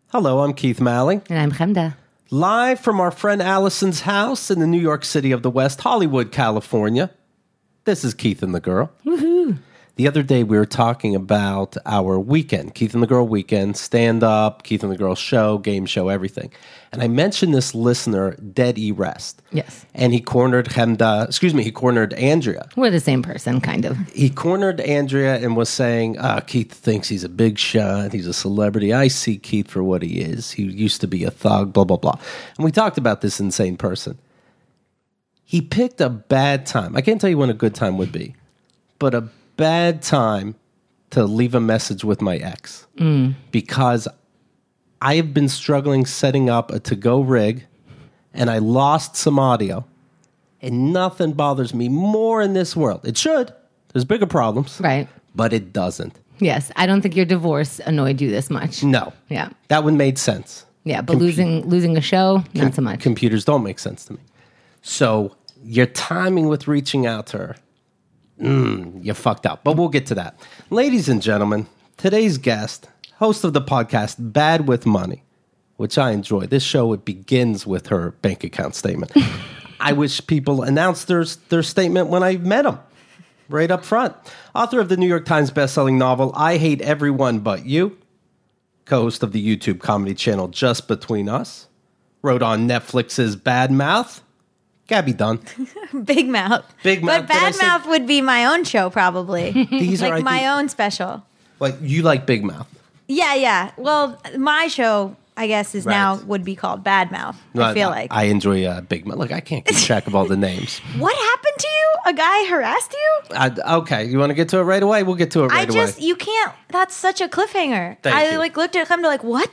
Hello, I'm Keith Malley. And I'm Chemda. Live from our friend Allison's house in the New York City of the West, Hollywood, California. This is Keith and the Girl. Woohoo! The other day we were talking about our weekend, Keith and the Girl weekend, stand-up, Keith and the Girl show, game show, everything. And I mentioned this listener, Dead E Rest. Yes. And he cornered he cornered Andrea. We're the same person, kind of. He cornered Andrea and was saying, Keith thinks he's a big shot. He's a celebrity. I see Keith for what he is. He used to be a thug, blah, blah, blah. And we talked about this insane person. He picked a bad time. I can't tell you when a good time would be, but a bad time to leave a message with my ex because I have been struggling setting up a to-go rig and I lost some audio and nothing bothers me more in this world. It should. There's bigger problems. Right. But it doesn't. Yes. I don't think your divorce annoyed you this much. No. Yeah. That one made sense. Yeah, but losing a show, not so much. Computers don't make sense to me. So your timing with reaching out to her, you fucked up. But we'll get to that. Ladies and gentlemen, today's guest, host of the podcast Bad with Money, which I enjoy. This show, it begins with her bank account statement. I wish people announced their statement when I met them, right up front. Author of the New York Times bestselling novel, I Hate Everyone But You. Co-host of the YouTube comedy channel Just Between Us. Wrote on Netflix's Bad Mouth. Gabby Dunn. Big Mouth. Big Mouth. But Bad Mouth would be my own show, probably. These like are my own special. Like, you like Big Mouth. Yeah. Well, my show, I guess, is Right. now would be called Bad Mouth. I feel like. I enjoy Big Mouth. Look, I can't keep track of all the names. What happened to you? A guy harassed you? Okay, you want to get to it right away? We'll get to it right away. You can't. That's such a cliffhanger. Thank you. Looked at him like, what?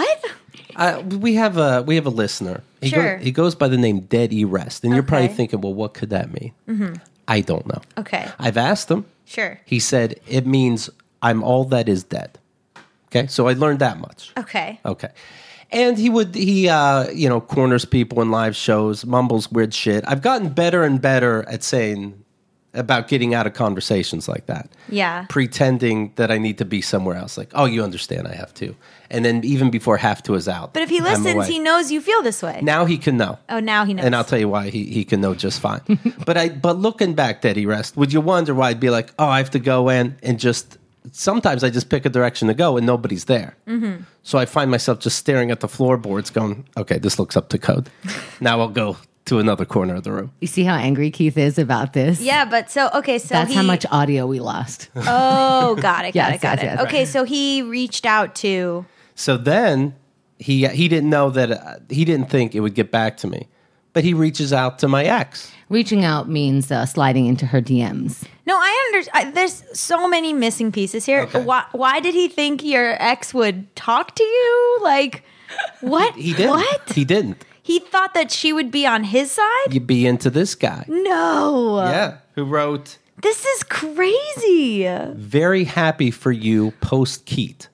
We have a listener. Sure. He goes by the name Dead E Rest, and you're probably Okay. thinking, well, what could that mean? Mm-hmm. I don't know. Okay. I've asked him. Sure. He said it means I'm all that is dead. Okay, so I learned that much. Okay. And he corners people in live shows, mumbles weird shit. I've gotten better and better at saying about getting out of conversations like that. Yeah. Pretending that I need to be somewhere else. Like, oh, you understand, I have to. And then even before have to is out. But if he I'm listens, away. he knows you feel this way. Now he can know. Oh, now he knows. And I'll tell you why he can know just fine. But looking back, Dead E Rest, would you wonder why I'd be like, oh, I have to go in and just... Sometimes I just pick a direction to go and nobody's there. Mm-hmm. So I find myself just staring at the floorboards going, okay, this looks up to code. Now I'll go to another corner of the room. You see how angry Keith is about this? Yeah, but so that's how much audio we lost. Oh, got it. Yes, Okay, so he reached out to... So then he didn't know that, he didn't think it would get back to me. But he reaches out to my ex. Reaching out means sliding into her DMs. No, I understand. There's so many missing pieces here. Okay. Why did he think your ex would talk to you? Like, what? He didn't. What? He didn't. He thought that she would be on his side? You'd be into this guy. No. Yeah. Who wrote, This is crazy. very happy for you, post Keat.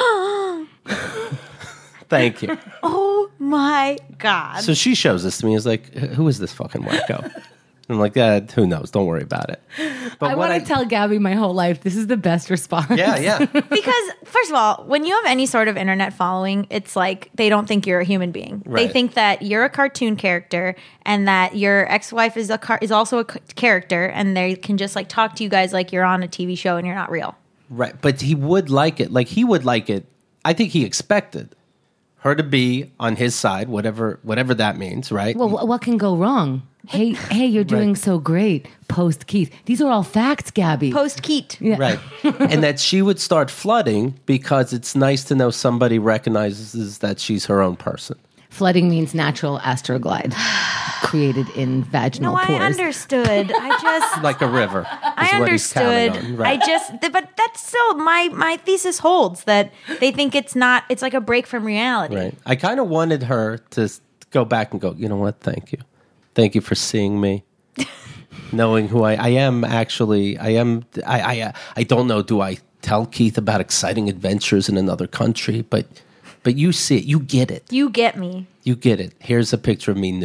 Thank you. Oh my God. So she shows this to me. Is like, who is this fucking wacko? I'm like, who knows? Don't worry about it. But I want to tell Gabby my whole life, this is the best response. Yeah. Because, first of all, when you have any sort of internet following, it's like they don't think you're a human being. Right. They think that you're a cartoon character and that your ex-wife is also a character, and they can just like talk to you guys like you're on a TV show and you're not real. Right. But he would like it. Like, he would like it. I think he expected her to be on his side, whatever that means, right? Well, what can go wrong? Hey, you're doing so great. Post Keith. These are all facts, Gabby. Post Keat. Yeah. Right. And that she would start flooding because it's nice to know somebody recognizes that she's her own person. Flooding means natural astroglide created in vaginal No, pores. I understood. Like a river. I understood. Right. But that's still my thesis holds that they think it's like a break from reality. Right. I kind of wanted her to go back and go, you know what? Thank you. Thank you for seeing me. Knowing who I am actually. I don't know. Do I tell Keith about exciting adventures in another country? But you see it. You get it. You get me. You get it. Here's a picture of me nude.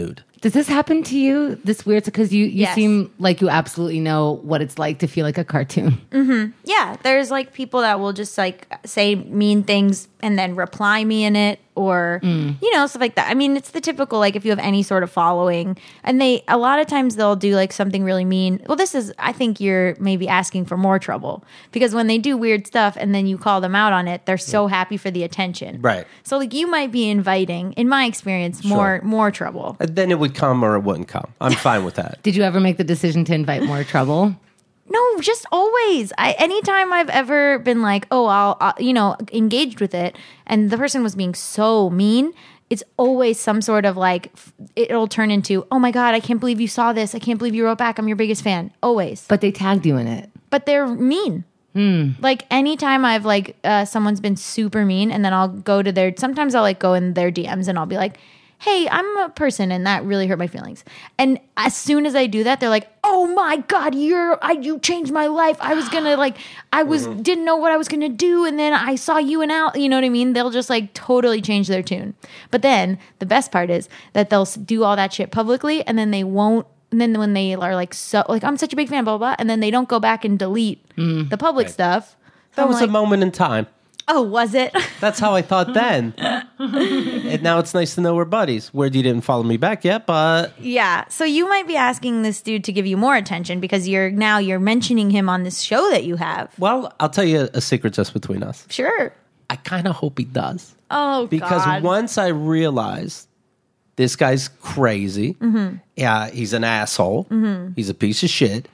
Does this happen to you? This weird, because you Yes. seem like you absolutely know what it's like to feel like a cartoon. Yeah, there's like people that will just like say mean things and then reply me in it, or stuff like that. I mean, it's the typical, like, if you have any sort of following, and a lot of times they'll do like something really mean. Well, I think you're maybe asking for more trouble, because when they do weird stuff and then you call them out on it, they're so happy for the attention. Right. So like you might be inviting, in my experience, more trouble. Then it would come or it wouldn't come. I'm fine with that. Did you ever make the decision to invite more trouble? No, just always. Anytime I've ever been like, oh, I'll engaged with it, and the person was being so mean, it's always some sort of like, it'll turn into, oh my God, I can't believe you saw this. I can't believe you wrote back. I'm your biggest fan. Always. But they tagged you in it. But they're mean. Like anytime I've like, someone's been super mean, and then I'll go to sometimes I'll like go in their DMs and I'll be like, hey, I'm a person and that really hurt my feelings. And as soon as I do that, they're like, oh my God, you changed my life. I was gonna didn't know what I was gonna do, and then I saw you and Al, you know what I mean? They'll just like totally change their tune. But then the best part is that they'll do all that shit publicly, and then they won't. And then when they are like, so like, I'm such a big fan, blah, blah, blah, and then they don't go back and delete the public stuff. That I'm was like, a moment in time. oh, was it? That's how I thought then. And now it's nice to know we're buddies. Weird you didn't follow me back yet, but Yeah. So you might be asking this dude to give you more attention because you're mentioning him on this show that you have. well, I'll tell you a secret just between us. Sure. I kind of hope he does. Oh, Because God. once I realized this guy's crazy, yeah, he's an asshole, he's a piece of shit,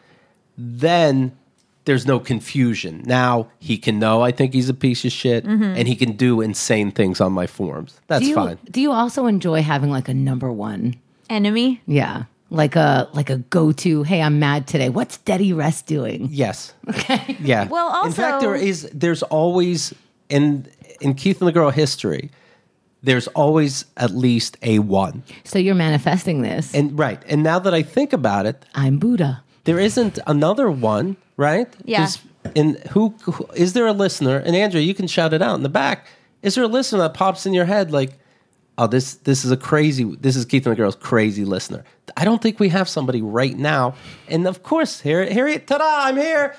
then there's no confusion. Now he can know I think he's a piece of shit, and he can do insane things on my forums. That's fine. Do you also enjoy having like a number one? Enemy? Yeah. Like a go-to, hey, I'm mad today. What's Daddy Rest doing? Yes. Okay. Yeah. Well, in fact, also- there's always in Keith and the Girl history, there's always at least a one. So you're manifesting this. And right. And now that I think about it, I'm Buddha. there isn't another one, right? Yeah. Who is there a listener? And Andrea, you can shout it out in the back. Is there a listener that pops in your head like, oh, this is Keith and the Girl's crazy listener? I don't think we have somebody right now. And of course, here, ta-da! I'm here.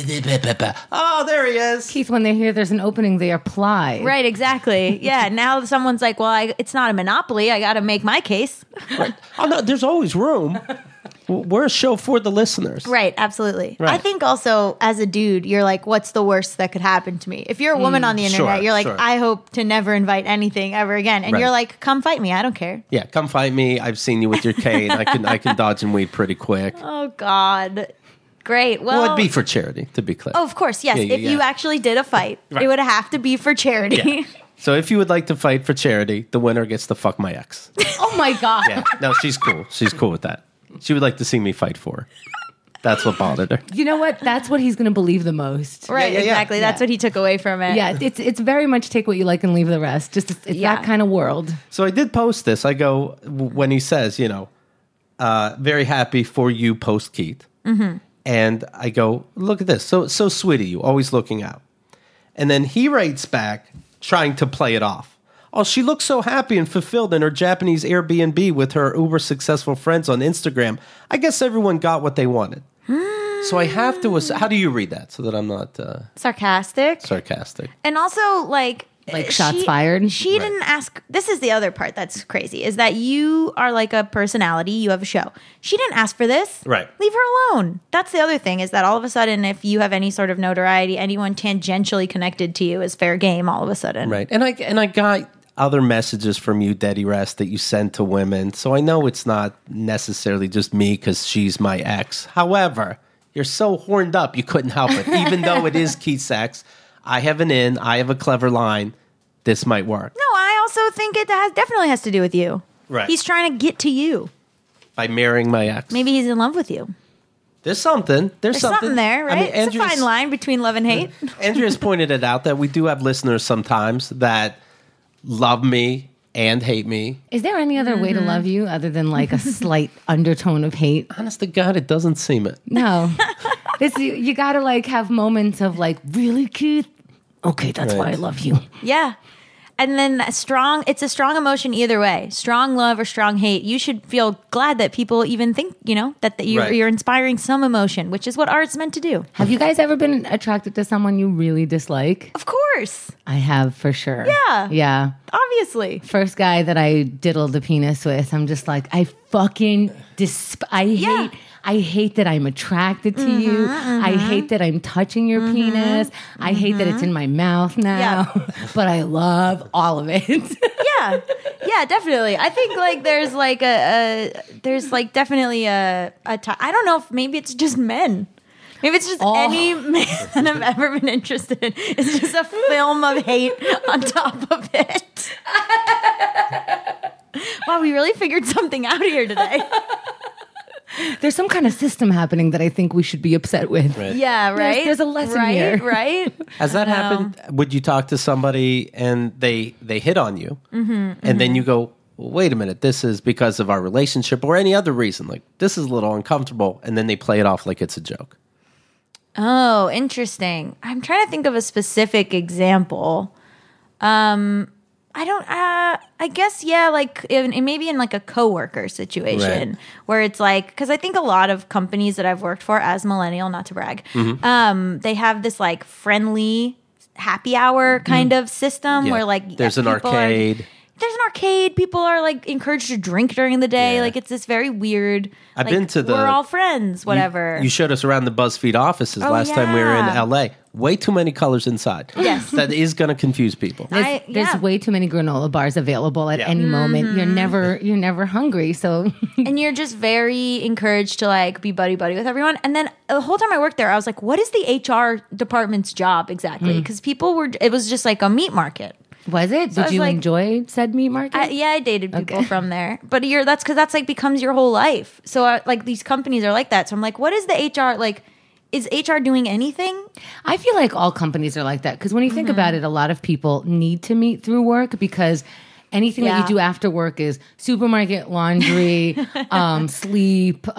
Oh, there he is. Keith, when they hear there's an opening, they apply. Right, exactly. Yeah, now someone's like, well, it's not a monopoly. I got to make my case. Right. Oh no, there's always room. We're a show for the listeners. Right, absolutely. Right. I think also as a dude, you're like, what's the worst that could happen to me? If you're a woman on the internet, sure, you're like, sure. I hope to never invite anything ever again. And Right. you're like, come fight me. I don't care. Yeah, come fight me. I've seen you with your cane. I can dodge and weed pretty quick. Oh, God. Great. Well, Well, it'd be for charity, to be clear. oh, of course, yes. Yeah, If you actually did a fight, Right. it would have to be for charity. Yeah. So if you would like to fight for charity, the winner gets to fuck my ex. Oh my God. Yeah, no, she's cool. She's cool with that. She would like to see me fight for her. That's what bothered her. You know what? That's what he's going to believe the most. Right, Yeah, yeah, yeah. exactly. That's Yeah. what he took away from it. Yeah, it's very much take what you like and leave the rest. Just it's Yeah. that kind of world. So I did post this. I go, when he says, very happy for you, post Keith. Mm-hmm. And I go, look at this. So sweet of you, always looking out. And then he writes back, trying to play it off. Oh, she looks so happy and fulfilled in her Japanese Airbnb with her uber successful friends on Instagram. I guess everyone got what they wanted. So I have to. How do you read that so that I'm not Sarcastic. sarcastic? And also, like shots fired? She Right. didn't ask. This is the other part that's crazy: is that you are like a personality. You have a show. She didn't ask for this. Right. Leave her alone. That's the other thing: is that all of a sudden, if you have any sort of notoriety, anyone tangentially connected to you is fair game. All of a sudden, Right. And I got other messages from you, Daddy Rest, that you send to women. So I know it's not necessarily just me because she's my ex. However, you're so horned up you couldn't help it. Even though it is Keith's ex, I have an in. I have a clever line. This might work. No, I also think it definitely has to do with you. Right. He's trying to get to you. By marrying my ex. Maybe he's in love with you. There's something. There's Something there, right? I mean, It's a fine line between love and hate. Andrea's pointed it out that we do have listeners sometimes that love me and hate me. Is there any other way to love you other than like a slight undertone of hate? Honest to God, it doesn't seem it. No. You got to like have moments of like, really, Keith? Okay, that's why I Right. love you. Yeah. And then it's a strong emotion either way. Strong love or strong hate. You should feel glad that people even think, that you're inspiring some emotion, which is what art's meant to do. Have you guys ever been attracted to someone you really dislike? Of course. I have, for sure. Yeah. Yeah. Obviously. First guy that I diddled the penis with, I'm just like, I fucking I hate that I'm attracted to you. I hate that I'm touching your penis. I hate that it's in my mouth now. Yeah. But I love all of it. Yeah, definitely. I think like there's definitely I don't know if maybe it's just men. Maybe it's just any man that I've ever been interested in. It's just a film of hate on top of it. Wow, we really figured something out here today. There's some kind of system happening that I think we should be upset with. Right. Yeah, right. There's a lesson here. Right. Has that happened? Would you talk to somebody and they hit on you, and then you go, wait a minute, this is because of our relationship or any other reason. Like, this is a little uncomfortable, and then they play it off like it's a joke. Oh, interesting. I'm trying to think of a specific example. I guess, yeah, like maybe in like a coworker situation where it's like, because I think a lot of companies that I've worked for as millennial, not to brag, they have this like friendly happy hour kind of system where like there's an arcade. There's an arcade. People are like encouraged to drink during the day. Yeah. Like it's this very weird. I've like, been to we're all friends. Whatever. You showed us around the BuzzFeed offices last time we were in LA. Way too many colors inside. Yes. That is going to confuse people. There's way too many granola bars available at any moment. You're never hungry. So and you're just very encouraged to like be buddy with everyone. And then the whole time I worked there, I was like, what is the HR department's job exactly? Because it was just like a meat market. Was it? Did you enjoy said meat market? I dated people from there, but that's because that's like becomes your whole life. So like these companies are like that. So I'm like, what is the HR like? Is HR doing anything? I feel like all companies are like that because when you think about it, a lot of people need to meet through work because anything that you do after work is supermarket, laundry, sleep,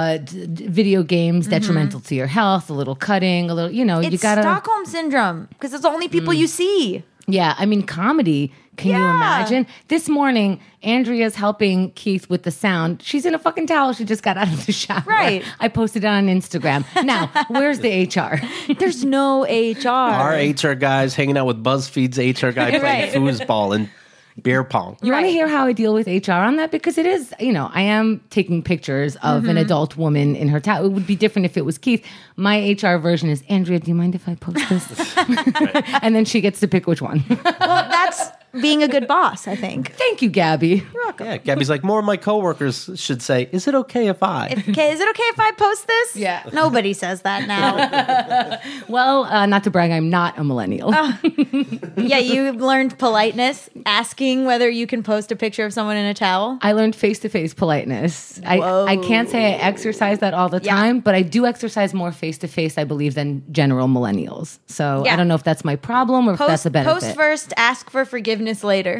video games, detrimental to your health, a little cutting, a little, It's you gotta Stockholm syndrome because it's the only people you see. Yeah, I mean, comedy. Can you imagine? This morning, Andrea's helping Keith with the sound. She's in a fucking towel. She just got out of the shower. Right. I posted it on Instagram. Now, where's the HR? There's no HR. Our HR guys hanging out with BuzzFeed's HR guy playing foosball and beer pong. You want to hear how I deal with HR on that? Because it is, I am taking pictures of an adult woman in her towel. It would be different if it was Keith. My HR version is, Andrea, do you mind if I post this? And then she gets to pick which one. Well, that's being a good boss, I think. Thank you, Gabby. You're welcome. Yeah, Gabby's like, more of my coworkers should say, is it okay if I? Is it okay if I post this? Yeah. Nobody says that now. Well, not to brag, I'm not a millennial. Yeah, you learned politeness, asking whether you can post a picture of someone in a towel. I learned face-to-face politeness. I can't say I exercise that all the time, but I do exercise more face-to-face, I believe, than general millennials. So I don't know if that's my problem or if that's a benefit. Post first, ask for forgiveness later.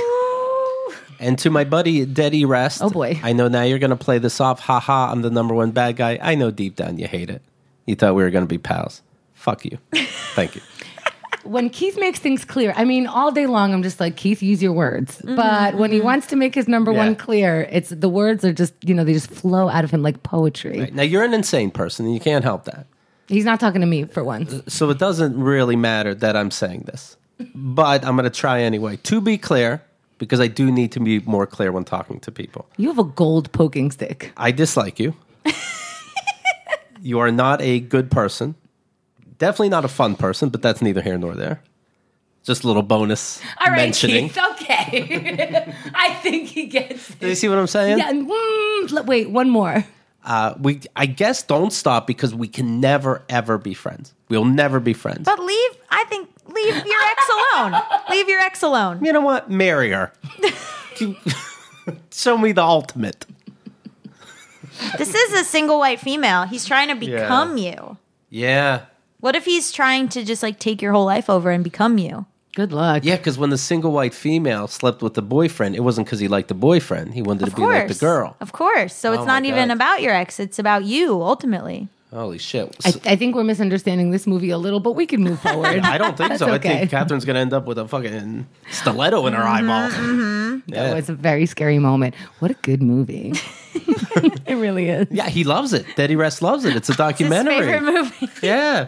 Ooh. And to my buddy, Deddy Rest. Oh, boy. I know now you're going to play this off. Ha, I'm the number one bad guy. I know deep down you hate it. You thought we were going to be pals. Fuck you. Thank you. When Keith makes things clear, I mean, all day long, I'm just like, Keith, use your words. But when he wants to make his number one clear, it's the words are just, they just flow out of him like poetry. Right. Now, you're an insane person, and you can't help that. He's not talking to me for once. So it doesn't really matter that I'm saying this. But I'm going to try anyway. To be clear, because I do need to be more clear when talking to people. You have a gold poking stick. I dislike you. You are not a good person. Definitely not a fun person, but that's neither here nor there. Just a little bonus All right, mentioning. Keith, okay. I think he gets it. Do you see what I'm saying? Yeah, wait, one more. I guess don't stop because we can never, ever be friends. We'll never be friends. But leave your ex alone. Leave your ex alone. You know what? Marry her. Show me the ultimate. This is a single white female. He's trying to become you. Yeah. What if he's trying to just like take your whole life over and become you? Good luck. Yeah, because when the single white female slept with the boyfriend, it wasn't because he liked the boyfriend. He wanted to be like the girl. Of course. So it's not even about your ex. It's about you, ultimately. Holy shit. I think we're misunderstanding this movie a little, but we can move forward. I don't think so. okay. I think Catherine's going to end up with a fucking stiletto in her eyeball. Yeah. That was a very scary moment. What a good movie. It really is. Yeah, he loves it. Daddy Rest loves it. It's a documentary. His favorite movie. Yeah.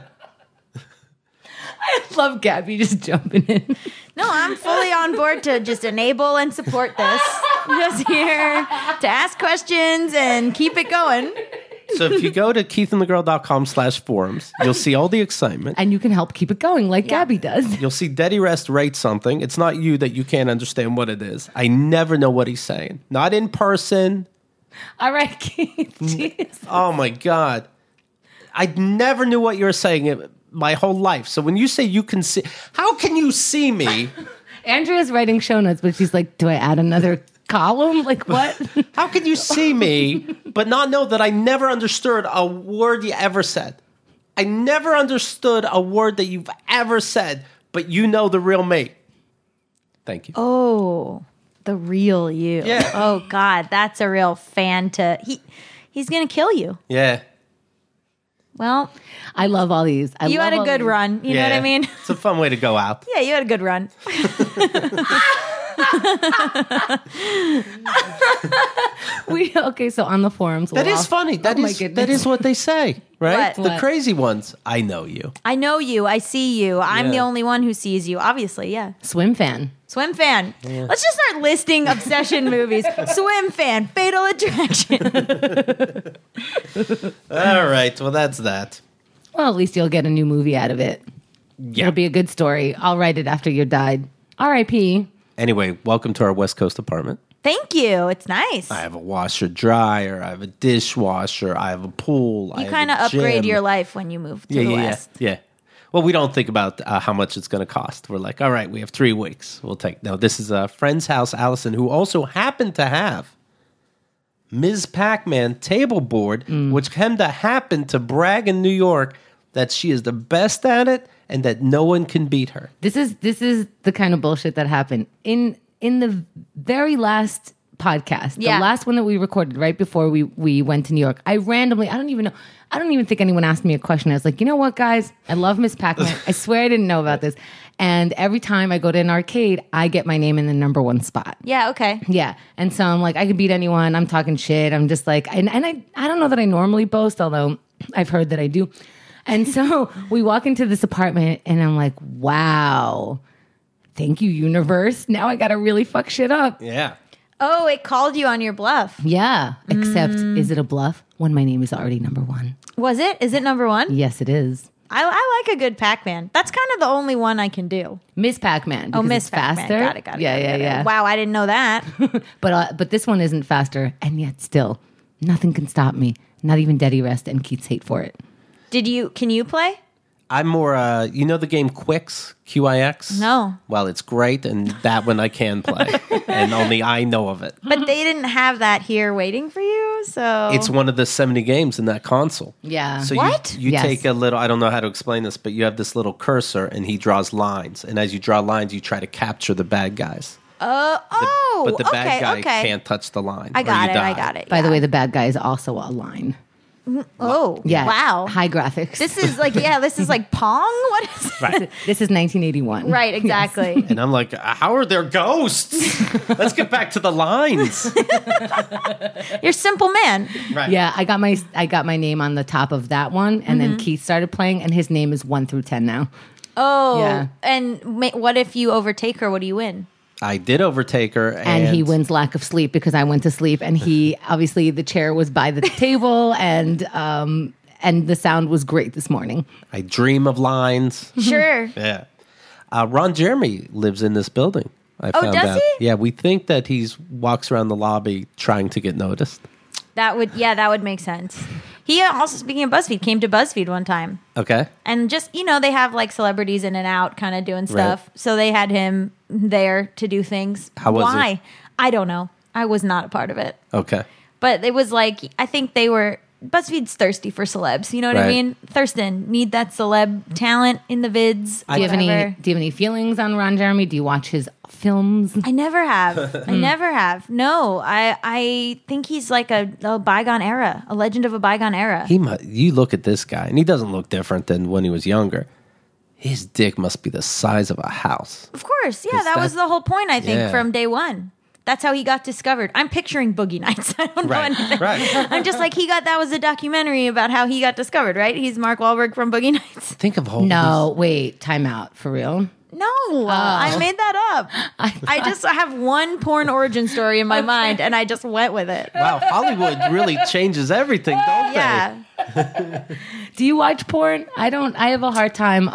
I love Gabby just jumping in. No, I'm fully on board to just enable and support this. Just here to ask questions and keep it going. So if you go to keithandthegirl.com/forums, you'll see all the excitement. And you can help keep it going like Gabby does. You'll see Daddy Rest rate something. It's not you that you can't understand what it is. I never know what he's saying. Not in person. All right, Keith. Jeez. Oh, my God. I never knew what you were saying my whole life. So when you say you can see, how can you see me? Andrea's writing show notes, but she's like, do I add another column? Like what? How can you see me but not know that I never understood a word you ever said? I never understood a word that you've ever said, but you know the real me. Thank you. Oh, the real you. Yeah. Oh, God, that's a real fan to... He's going to kill you. Yeah. Well, I love all these. you had a good run. You know what I mean? It's a fun way to go out. Yeah, you had a good run. Okay, so on the forums. That is funny. That my is goodness. that is what they say, right? What? The crazy ones. I know you. I know you. I see you. I'm Yeah. the only one who sees you. Obviously, yeah. Swim fan. Swim fan. Let's just start listing obsession movies. Swim fan. Fatal Attraction. All right. Well, that's that. Well, at least you'll get a new movie out of it. Yeah. It'll be a good story. I'll write it after you died. R.I.P. Anyway, welcome to our West Coast apartment. Thank you. It's nice. I have a washer dryer. I have a dishwasher. I have a pool. You kind of upgrade your life when you move to the West. Yeah. Well, we don't think about how much it's going to cost. We're like, all right, we have 3 weeks. We'll take. No, this is a friend's house, Allison, who also happened to have Ms. Pac-Man table board, which came to happen to brag in New York that she is the best at it and that no one can beat her. This is the kind of bullshit that happened in the very last podcast, Yeah. the last one that we recorded right before we went to New York. I don't even think anyone asked me a question. I was like, you know what, guys? I love Miss Pac-Man. I swear I didn't know about this. And every time I go to an arcade, I get my name in the number 1 spot. Yeah, okay. Yeah. And so I'm like, I could beat anyone. I'm talking shit. I'm just like, and I don't know that I normally boast, although I've heard that I do. And so we walk into this apartment and I'm like, wow, thank you, universe. Now I got to really fuck shit up. Yeah. Oh, it called you on your bluff. Yeah. Except, is it a bluff when my name is already number 1? Was it? Is it number 1? Yes, it is. I like a good Pac-Man. That's kind of the only one I can do. Miss Pac-Man. Oh, because Miss it's Pac-Man. faster. Got it. Yeah. Wow, I didn't know that. But this one isn't faster. And yet still, nothing can stop me. Not even Daddy Rest and Keith's hate for it. Can you play? I'm more, you know the game Quix, QIX? No. Well, it's great, and that one I can play, and only I know of it. But they didn't have that here waiting for you, so... It's one of the 70 games in that console. Yeah. So What? you Yes. take a little, I don't know how to explain this, but you have this little cursor, and he draws lines. And as you draw lines, you try to capture the bad guys. But the bad guy can't touch the line. I or got you it, die. I got it. By the yeah. way, the bad guy is also a line. Oh, Yeah. wow. High graphics. This is like Pong? What is it? Right. This is 1981. Right, exactly. And I'm like, how are there ghosts? Let's get back to the lines. You're a simple man. Right. Yeah, I got my name on the top of that one, and then Keith started playing, and his name is 1 through 10 now. Oh, Yeah. and what if you overtake her? What do you win? I did overtake her. And he wins lack of sleep because I went to sleep, and he obviously the chair was by the table, and the sound was great this morning. I dream of lines. Sure. Yeah. Ron Jeremy lives in this building. I found does out. he? Yeah, we think that he walks around the lobby trying to get noticed. That would make sense. He also, speaking of BuzzFeed, came to BuzzFeed one time. Okay. And just, they have like celebrities in and out kind of doing stuff. Right. So they had him there to do things. How was Why? it? I don't know. I was not a part of it. Okay. But it was like, I think they were BuzzFeed's thirsty for celebs. You know what I Right. mean? Thurston, need that celeb talent in the vids. Do you have any feelings on Ron Jeremy? Do you watch his films? I never have. I never have. No, I think he's like a bygone era, a legend of a bygone era. You look at this guy, and he doesn't look different than when he was younger. His dick must be the size of a house. Of course, yeah, that was the whole point. I think from day one. That's how he got discovered. I'm picturing Boogie Nights. I don't know anything. Right. I'm just like that was a documentary about how he got discovered, right? He's Mark Wahlberg from Boogie Nights. Think of all No, wait, time out. For real? No, I made that up. I have one porn origin story in my mind, and I just went with it. Wow, Hollywood really changes everything, don't they? Yeah. Do you watch porn? I don't. I have a hard time.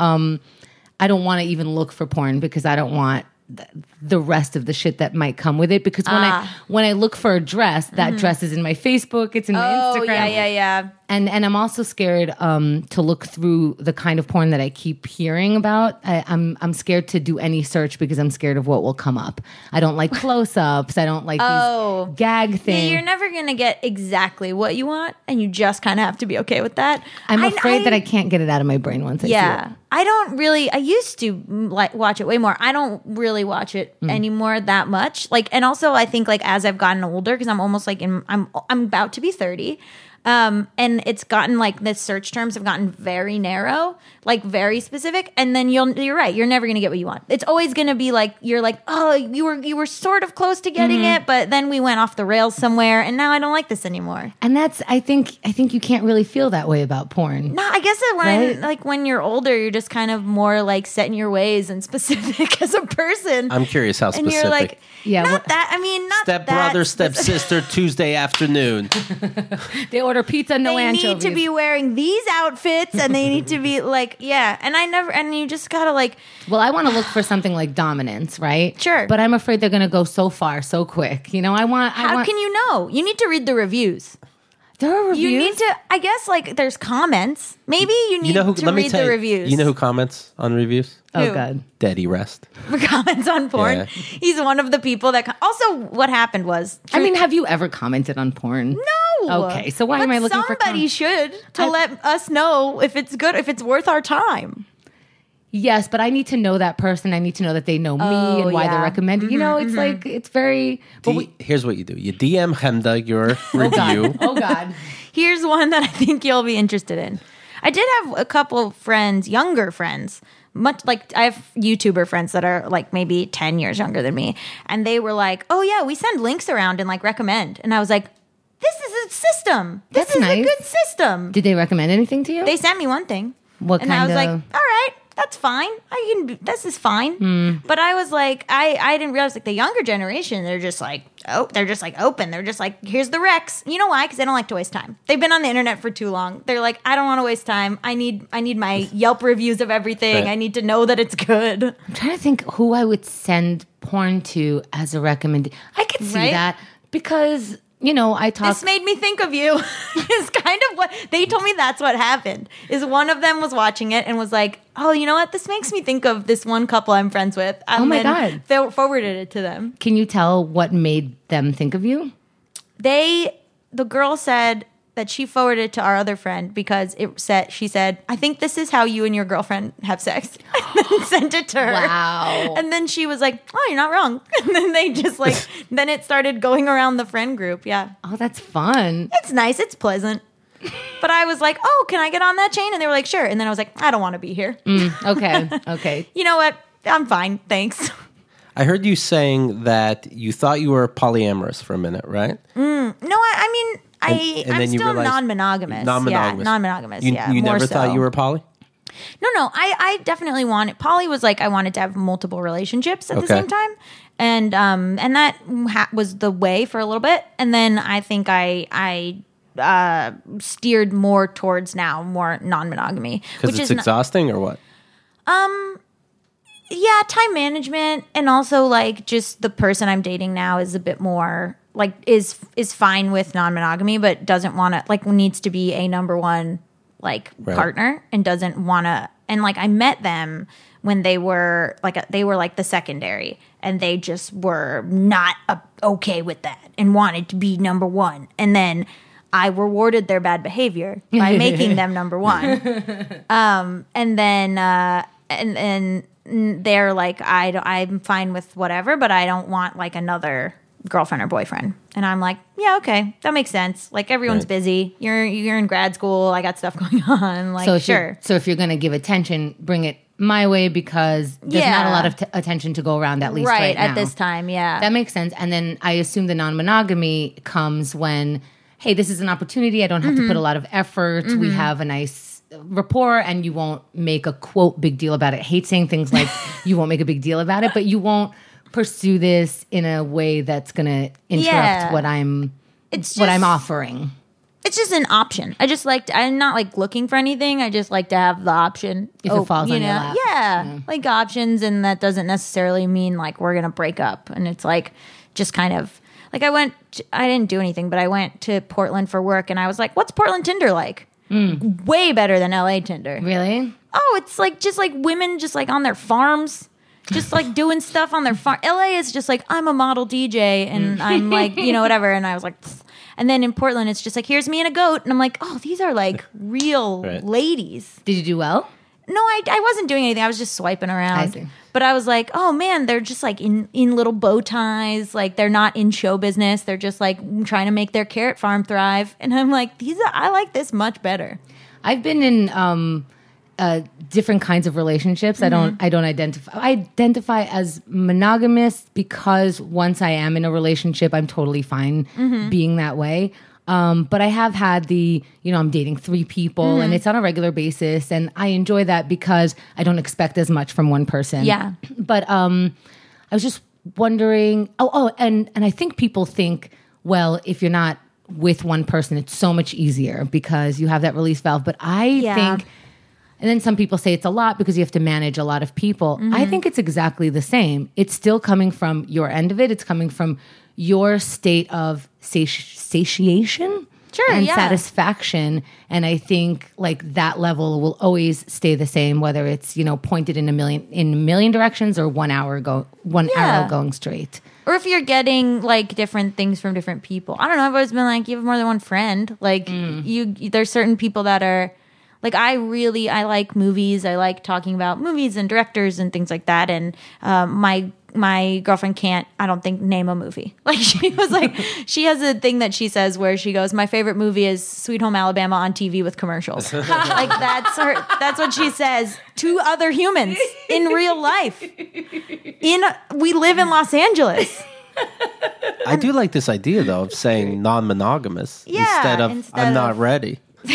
I don't want to even look for porn because I don't want the rest of the shit that might come with it. Because when I look for a dress, that dress is in my Facebook. It's in my Instagram. Yeah. And I'm also scared to look through the kind of porn that I keep hearing about. I'm scared to do any search because I'm scared of what will come up. I don't like close-ups. I don't like these gag things. Yeah, you're never going to get exactly what you want, and you just kind of have to be okay with that. I'm afraid that I can't get it out of my brain once I see it. I don't really. I used to watch it way more. I don't really watch it anymore that much. And also I think as I've gotten older, because I'm almost I'm about to be 30. And it's gotten the search terms have gotten very narrow, very specific. And then you're right. You're never going to get what you want. It's always going to be oh, you were sort of close to getting it, but then we went off the rails somewhere and now I don't like this anymore. And I think you can't really feel that way about porn. No, I guess that when you're older, you're just kind of more set in your ways and specific as a person. I'm curious how specific. And you're not step brother, step sister, Tuesday afternoon. They order pizza, no anchovies. They need to be wearing these outfits, and they need to be and you just gotta Well, I want to look for something like dominance, right? Sure. But I'm afraid they're going to go so far so quick. How can you know? You need to read the reviews. There are reviews? You need to, I guess, there's comments. Maybe you need to read the reviews. You know who comments on reviews? Oh, Who? God. Daddy Rest. Comments on porn. Yeah. He's one of the people that... Also, what happened was... have you ever commented on porn? No. Okay, so why am I looking for... Somebody should let us know if it's good, if it's worth our time. Yes, but I need to know that person. I need to know that they know me and why they're recommending. It's very... Here's what you do. You DM Hemda your review. Oh, God. Here's one that I think you'll be interested in. I did have a couple friends, younger friends, I have YouTuber friends that are maybe 10 years younger than me. And they were like, oh yeah, we send links around and recommend. And I was like, this is a system. This is a good system. Did they recommend anything to you? They sent me one thing. What and kind I was of... like, all right, that's fine. This is fine. But I was like, I didn't realize the younger generation, they're just open. They're just here's the recs. You know why? Because they don't like to waste time. They've been on the internet for too long. They're like, I don't want to waste time. I need my Yelp reviews of everything. Right. I need to know that it's good. I'm trying to think who I would send porn to as a recommendation. I could see that because... I talk... This made me think of you. It's kind of what... They told me that's what happened. Is one of them was watching it and was like, oh, you know what? This makes me think of this one couple I'm friends with. Oh, my God. They forwarded it to them. Can you tell what made them think of you? The girl said that she forwarded it to our other friend because she said, I think this is how you and your girlfriend have sex. And then sent it to her. Wow. And then she was like, oh, you're not wrong. And then they just then it started going around the friend group. Yeah. Oh, that's fun. It's nice. It's pleasant. But I was like, oh, can I get on that chain? And they were like, sure. And then I was like, I don't want to be here. Okay. You know what? I'm fine. Thanks. I heard you saying that you thought you were polyamorous for a minute, right? No, I'm still non-monogamous. Non-monogamous. Yeah, non-monogamous. You never thought you were poly? No. I definitely wanted. Poly was I wanted to have multiple relationships at the same time, and that was the way for a little bit, and then I think I steered more towards now more non-monogamy, because it's exhausting, or what? Yeah, time management, and also just the person I'm dating now is a bit more is fine with non-monogamy, but doesn't want to needs to be a number one partner, and doesn't want to. And I met them when they were the secondary, and they just were not okay with that and wanted to be number one. And then I rewarded their bad behavior by making them number one. And then they're like, I'm fine with whatever, but I don't want like another girlfriend or boyfriend. And I'm like, yeah, okay, that makes sense. Like everyone's busy. You're in grad school. I got stuff going on. Like, so if you're going to give attention, bring it my way, because there's not a lot of attention to go around, at least right now. At this time. Yeah, that makes sense. And then I assume the non-monogamy comes when, hey, this is an opportunity. I don't have to put a lot of effort. We have a nice rapport, and you won't make a quote big deal about it. I hate saying things like you won't make a big deal about it, but you won't pursue this in a way that's going to interrupt what I'm offering. It's just an option. I'm not like looking for anything. I just like to have the option. If it falls on your lap. Yeah, like options. And that doesn't necessarily mean like we're going to break up. And it's like just kind of like I didn't do anything, but I went to Portland for work, and I was like, what's Portland Tinder like? Way better than LA Tinder. Really? Oh, it's like just like women just like on their farms. Just like doing stuff on their farm. LA is just like, I'm a model DJ and I'm like, whatever. And I was like, pfft. And then in Portland, it's just like, here's me and a goat. And I'm like, oh, these are like real ladies. Did you do well? No, I wasn't doing anything. I was just swiping around. I see. But I was like, oh man, they're just like in little bow ties. Like they're not in show business. They're just like trying to make their carrot farm thrive. And I'm like, I like this much better. I've been in different kinds of relationships. I don't identify. I identify as monogamous because once I am in a relationship, I'm totally fine being that way. But I have had I'm dating 3 people and it's on a regular basis, and I enjoy that because I don't expect as much from one person. Yeah. But I was just wondering. And I think people think, well, if you're not with one person, it's so much easier because you have that release valve. But I think. And then some people say it's a lot because you have to manage a lot of people. I think it's exactly the same. It's still coming from your end of it. It's coming from your state of satiation and satisfaction. And I think like that level will always stay the same, whether it's, pointed in a million directions or 1 arrow going straight. Or if you're getting like different things from different people. I don't know. I've always been like, you have more than one friend. Like there's certain people that are, like I like movies. I like talking about movies and directors and things like that. And my girlfriend can't, I don't think, name a movie. Like she was like, she has a thing that she says where she goes, my favorite movie is Sweet Home Alabama on TV with commercials. Like that's what she says to other humans in real life. We live in Los Angeles. I do like this idea though of saying non-monogamous instead of I'm not ready.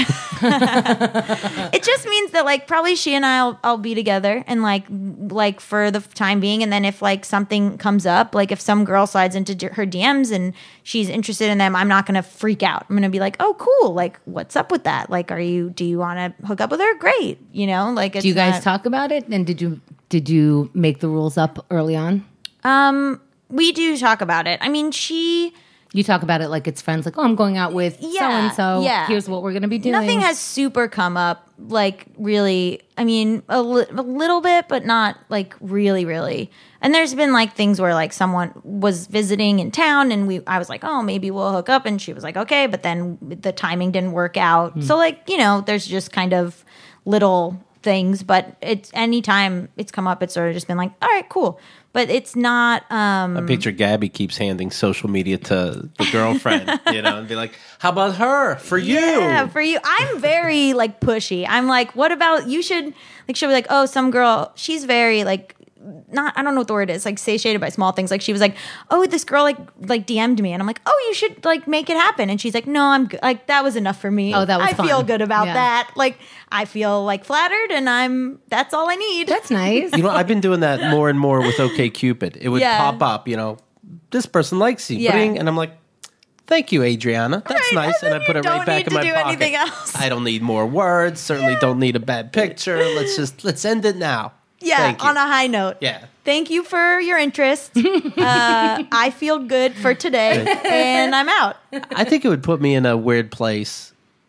It just means that like probably she and I'll be together and like for the time being, and then if like something comes up, like if some girl slides into her DMs and she's interested in them, I'm not gonna freak out. I'm gonna be like, oh cool, like what's up with that? Like do you want to hook up with her? Great, like it's do you guys talk about it? And did you make the rules up early on? We do talk about it. I mean, you talk about it like it's friends, like, oh, I'm going out with so-and-so. Yeah. Here's what we're going to be doing. Nothing has super come up, like, really. I mean, a little bit, but not, like, really, really. And there's been, like, things where, like, someone was visiting in town, and I was like, oh, maybe we'll hook up. And she was like, okay. But then the timing didn't work out. So, like, there's just kind of little things. But it's anytime it's come up, it's sort of just been like, all right, cool. But it's not. I picture Gabby keeps handing social media to the girlfriend, and be like, "How about her for you?" Yeah, for you. I'm very like pushy. I'm like, "What about you?" Should like she'll be like, "Oh, some girl." She's very like I don't know what the word is. Like satiated by small things. Like she was like, "Oh, this girl like DM'd me," and I'm like, "Oh, you should like make it happen." And she's like, "No, I'm good. Like that was enough for me. Oh, that was I fun. feel good about that. Like I feel like flattered, and that's all I need." That's nice. I've been doing that more and more with OkCupid. It would pop up, this person likes you, bring, and I'm like, thank you, Adriana. That's nice. And I put it right back in my pocket. Anything else. I don't need more words. Certainly don't need a bad picture. Let's end it now. Yeah, on a high note. Yeah. Thank you for your interest. I feel good for today, and I'm out. I think it would put me in a weird place.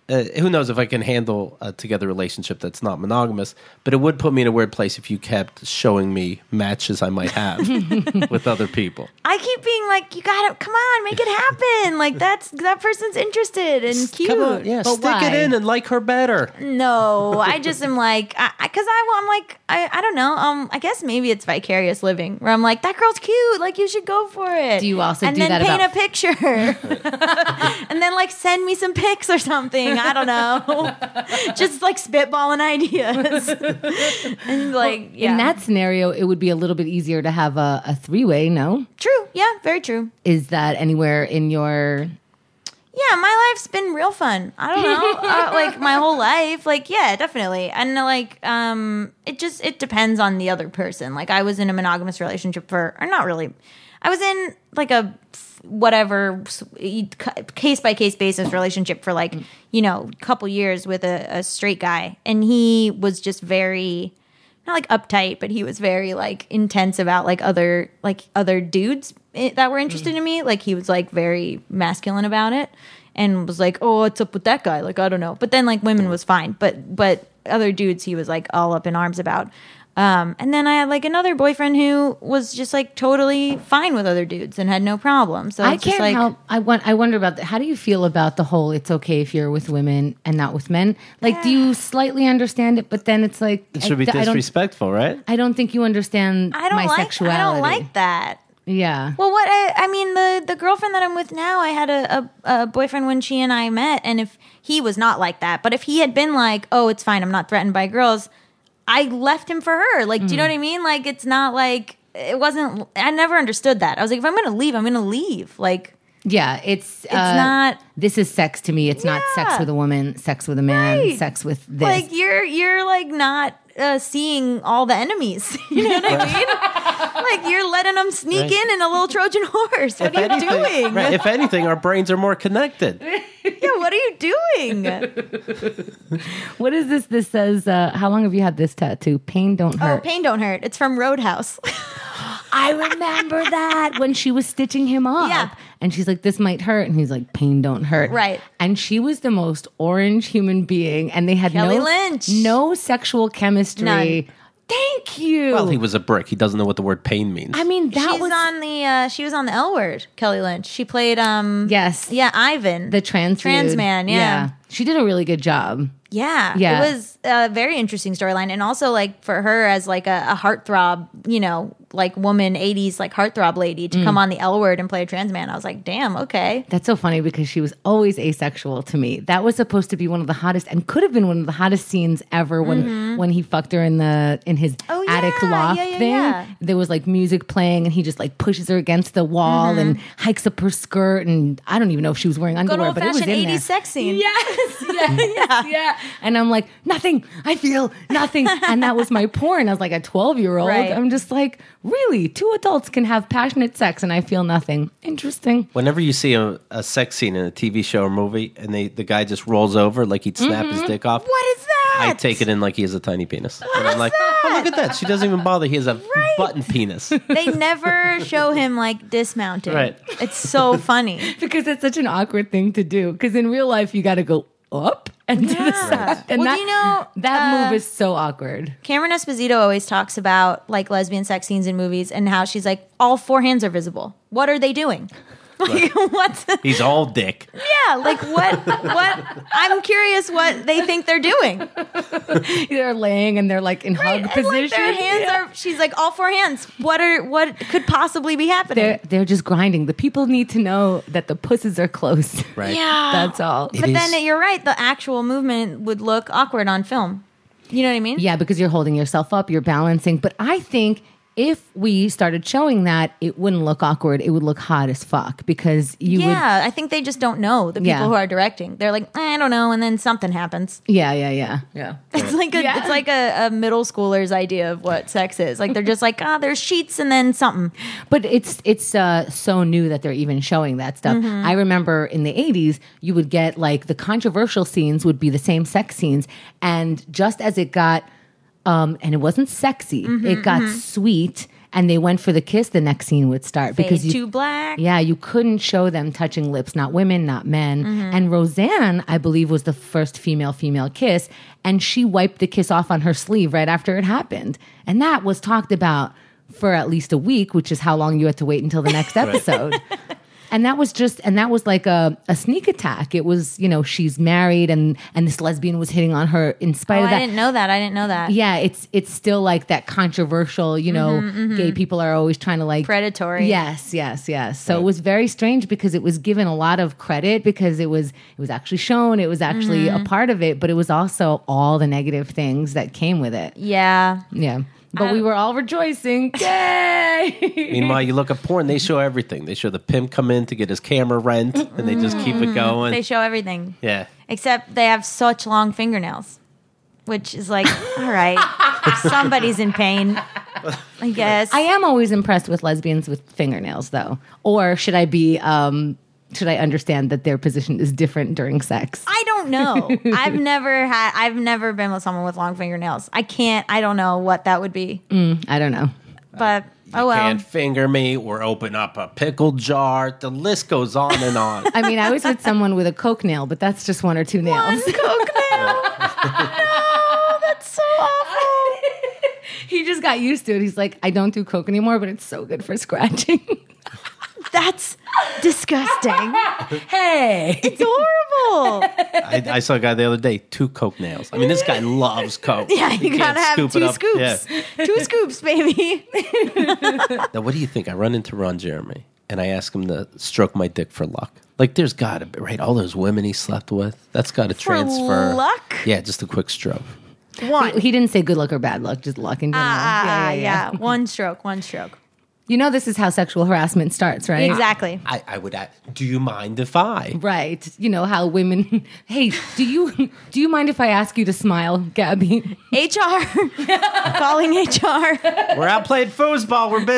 who knows if I can handle a together relationship that's not monogamous, but it would put me in a weird place if you kept showing me matches I might have with other people. I keep being like, you gotta, come on, make it happen. Like that person's interested and cute. Come on, yeah, But stick why? it in and like her better. No, I just am like, because I'm like, I don't know. I guess maybe it's vicarious living where I'm like, that girl's cute. Like you should go for it. Do you also and do then that paint about- a picture, and then like send me some pics or something. I don't know, just like spitballing ideas. And like, yeah, In that scenario, it would be a little bit easier to have a three-way, no? true. Yeah, very true. Is that anywhere in your... Yeah, my life's been real fun. I don't know, like my whole life. Like, yeah, definitely. And like, it depends on the other person. Like, I was in a monogamous relationship or not really. I was in like a whatever case by case basis relationship for like a couple years with a straight guy, and he was just very. Not like uptight, but he was very like intense about like other dudes that were interested in me. Like he was like very masculine about it and was like, oh, what's up with that guy? Like, I don't know. But then like women was fine. But other dudes he was like all up in arms about. And then I had like another boyfriend who was just like totally fine with other dudes and had no problem. So I it's just, can't like, help. I wonder about that. How do you feel about the whole it's okay if you're with women and not with men? Like, do you slightly understand it? But then it's like... It should be disrespectful, right? I don't think you understand my sexuality. I don't like that. Yeah. Well, what I mean, the girlfriend that I'm with now, I had a boyfriend when she and I met, and if he was not like that, but if he had been like, oh, it's fine, I'm not threatened by girls, I left him for her. Like, do you know what I mean? Like, it's not like, it wasn't, I never understood that. I was like, if I'm going to leave, I'm going to leave. Like, Yeah, it's not. This is sex to me. It's not sex with a woman, sex with a man, Right. sex with this. like, you're like not seeing all the enemies. You know what I mean? Like, you're letting them sneak in a little Trojan horse. What are you doing? Right, if anything, our brains are more connected. Yeah, what are you doing? What is this? This says, how long have you had this tattoo? Pain don't Oh, hurt. pain don't hurt. It's from Roadhouse. I remember that when she was stitching him up. Yeah. And she's like, this might hurt. And he's like, pain don't hurt. Right. And she was the most orange human being. And they had Kelly Lynch. no sexual chemistry. None. Thank you. Well, he was a brick. He doesn't know what the word pain means. I mean, that She's was on the she was on the L Word, Kelly Lynch. She played yes, yeah, Ivan. the trans man, yeah. She did a really good job. Yeah. Yeah. It was a very interesting storyline. And also, like, for her as, like, a heartthrob, like, woman, 80s, like, heartthrob lady to come on the L Word and play a trans man. I was like, damn, okay. That's so funny because she was always asexual to me. That was supposed to be one of the hottest and could have been one of the hottest scenes ever when he fucked her in his Oh, attic yeah, loft yeah, thing. yeah. There was like music playing and he just like pushes her against the wall and hikes up her skirt, and I don't even know if she was wearing Good underwear, but it was old-fashioned in 80s there. sex scene. Yes, yeah. And I'm like, nothing. I feel nothing. And that was my porn. I was like a 12-year-old. Right. I'm just like, really? Two adults can have passionate sex and I feel nothing. Interesting. Whenever you see a sex scene in a TV show or movie and the guy just rolls over like he'd snap his dick off, What is that? I take it in like he has a tiny penis. And I'm like, oh, look at that. She doesn't even bother. He has a button penis. They never show him, like, dismounting. Right. It's so funny. Because it's such an awkward thing to do. Because in real life, you got to go up and to the side. And Well, that move is so awkward. Cameron Esposito always talks about, like, lesbian sex scenes in movies and how she's like, all four hands are visible. What are they doing? Like, what's... He's all dick. Yeah, like what I'm curious what they think they're doing. They're laying and they're like in hug And, position. like, their hands are, she's like, all four hands. What could possibly be happening? They're just grinding. The people need to know that the pussies are close. Right. Yeah. That's all. It But is- then you're right, the actual movement would look awkward on film. You know what I mean? Yeah, because you're holding yourself up, you're balancing. But I think if we started showing that, it wouldn't look awkward. It would look hot as fuck because you would. Yeah, I think they just don't know, the people Yeah. who are directing. They're like, I don't know, and then something happens. Yeah. It's like a middle schooler's idea of what sex is. Like, they're just like, there's sheets and then something. But it's so new that they're even showing that stuff. I remember in the 80s, you would get like the controversial scenes would be the same sex scenes. And just as it got, and it wasn't sexy, it got sweet and they went for the kiss, the next scene would start Fade to black. Yeah, you couldn't show them touching lips, not women, not men. And Roseanne, I believe, was the first female kiss, and she wiped the kiss off on her sleeve right after it happened. And that was talked about for at least a week, which is how long you had to wait until the next episode. And that was like a sneak attack. It was, she's married and this lesbian was hitting on her in spite of that. I didn't know that. Yeah, it's still like that controversial, gay people are always trying to like predatory. Yes. So it was very strange because it was given a lot of credit because it was actually shown, it was actually a part of it, but it was also all the negative things that came with it. Yeah. Yeah. But we were all rejoicing. Yay! Meanwhile, you look at porn, they show everything. They show the pimp come in to get his camera rent, and they just keep it going. They show everything. Yeah. Except they have such long fingernails, which is like, all right, somebody's in pain, I guess. I am always impressed with lesbians with fingernails, though. Or should I understand that their position is different during sex? I don't know. I've never been with someone with long fingernails. I don't know what that would be. I don't know. But, You can't finger me or open up a pickle jar. The list goes on and on. I mean, I was with someone with a coke nail, but that's just one or two nails. One coke nail? No, that's so awful. He just got used to it. He's like, I don't do coke anymore, but it's so good for scratching. That's disgusting. Hey. It's horrible. I saw a guy the other day, 2 coke nails. I mean, this guy loves coke. Yeah, you gotta have 2 scoops. Yeah. 2 scoops, baby. Now, what do you think? I run into Ron Jeremy, and I ask him to stroke my dick for luck. Like, there's got to be, right? All those women he slept with, that's got to transfer. Luck? Yeah, just a quick stroke. One. He didn't say good luck or bad luck, just luck in general. Yeah. One stroke. You know this is how sexual harassment starts, right? Exactly. I would ask, do you mind if I? Right. You know how women, hey, do you mind if I ask you to smile, Gabby? HR. Calling HR. We're out playing foosball. We're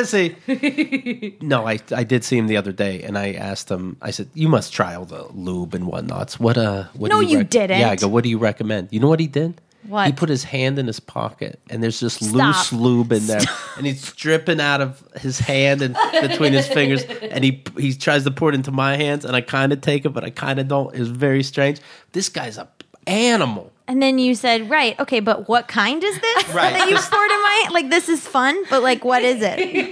busy. No, I did see him the other day, and I asked him, I said, you must try all the lube and whatnots. What No, you didn't. Yeah, I go, what do you recommend? You know what he did? What? He put his hand in his pocket, and there's just loose lube in there, and he's dripping out of his hand and between his fingers, and he tries to pour it into my hands, and I kind of take it, but I kind of don't. It was very strange. This guy's a animal. And then you said, right, okay, but what kind is this Right. that you poured in my hand? Like, this is fun, but like, what is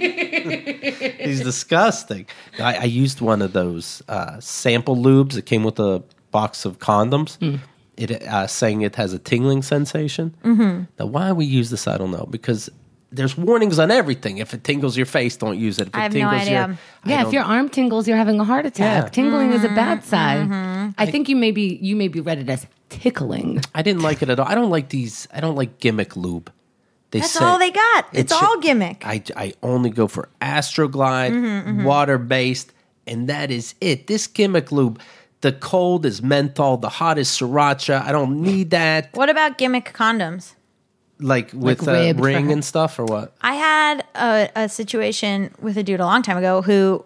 it? He's disgusting. I used one of those sample lubes. It came with a box of condoms. It saying it has a tingling sensation. Mm-hmm. Now, why we use this, I don't know. Because there's warnings on everything. If it tingles your face, don't use it. If I it have no idea. If your arm tingles, you're having a heart attack. Yeah. Tingling is a bad sign. I think you maybe read it as tickling. I didn't like it at all. I don't like these. I don't like gimmick lube. That's all they got. It's all gimmick. I only go for Astroglide, water-based, and that is it. This gimmick lube, the cold is menthol, the hot is sriracha. I don't need that. What about gimmick condoms? Like with a ribbed ring for- and stuff, or what? I had a situation with a dude a long time ago who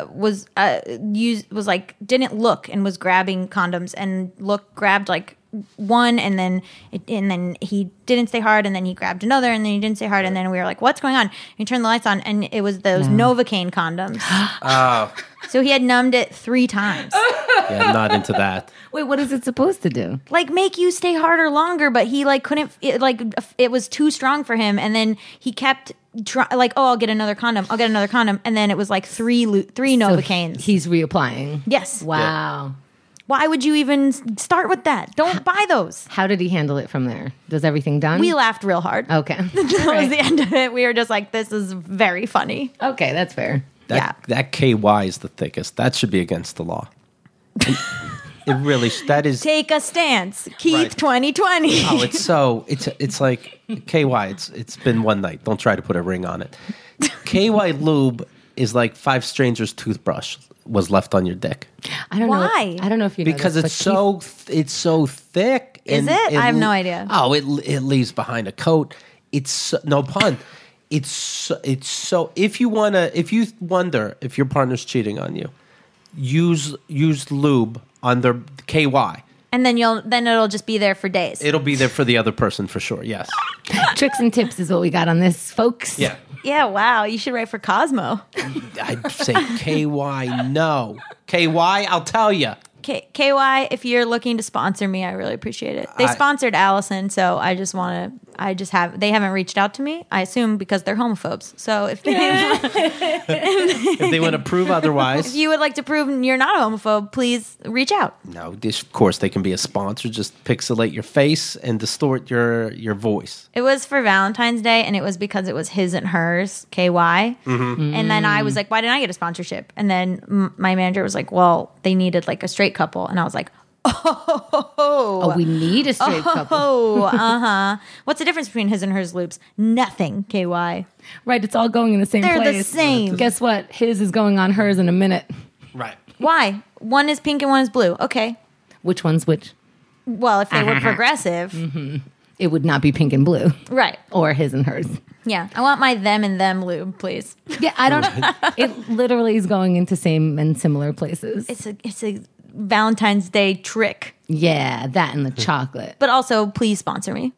didn't look and was grabbing condoms and grabbed like one and then he didn't stay hard and then he grabbed another and then he didn't stay hard and then we were like, what's going on? And he turned the lights on and it was those Novocaine condoms. So he had numbed it 3 times. Yeah, I'm not into that. Wait, what is it supposed to do? Like make you stay harder longer, but he like couldn't. It was too strong for him, and then he kept I'll get another condom, and then it was like three Novocaines. He's reapplying. Yes. Wow. Why would you even start with that? Don't buy those. How did he handle it from there? Was everything done? We laughed real hard. Okay. That was the end of it. We were just like, this is very funny. Okay, that's fair. That KY is the thickest. That should be against the law. It really that is. Take a stance. Keep Right. 2020. Oh, it's like KY. It's been one night. Don't try to put a ring on it. KY lube is like 5 strangers' toothbrush was left on your dick I don't Why? know. I don't know if you know because this, it's but it's so thick. Is and it? I have no idea. Oh, it leaves behind a coat. It's no pun. It's so. If you wonder if your partner's cheating on you, use lube on their KY. And then it'll just be there for days. It'll be there for the other person for sure. Yes. Tricks and tips is what we got on this, folks. Yeah. Yeah, wow. You should write for Cosmo. I'd say KY, no. KY, I'll tell you. KY, if you're looking to sponsor me, I really appreciate it. They sponsored Allison, so they haven't reached out to me. I assume because they're homophobes. So if they if they want to prove otherwise, if you would like to prove you're not a homophobe, please reach out. No, of course they can be a sponsor. Just pixelate your face and distort your voice. It was for Valentine's Day, and it was because it was his and hers, KY. Mm-hmm. And then I was like, why didn't I get a sponsorship? And then my manager was like, well, they needed like a straight couple. And I was like, oh, we need a straight couple. Oh, uh-huh. What's the difference between his and hers loops? Nothing, KY. Right, it's all going in the same place. They're the same. Guess what? His is going on hers in a minute. Right. Why? One is pink and one is blue. Okay. Which one's which? Well, if they were progressive. Mm-hmm. It would not be pink and blue. Right. Or his and hers. Yeah. I want my them and them lube, please. Yeah, I don't. It literally is going into same and similar places. It's a Valentine's Day trick. Yeah, that and the chocolate. But also, please sponsor me.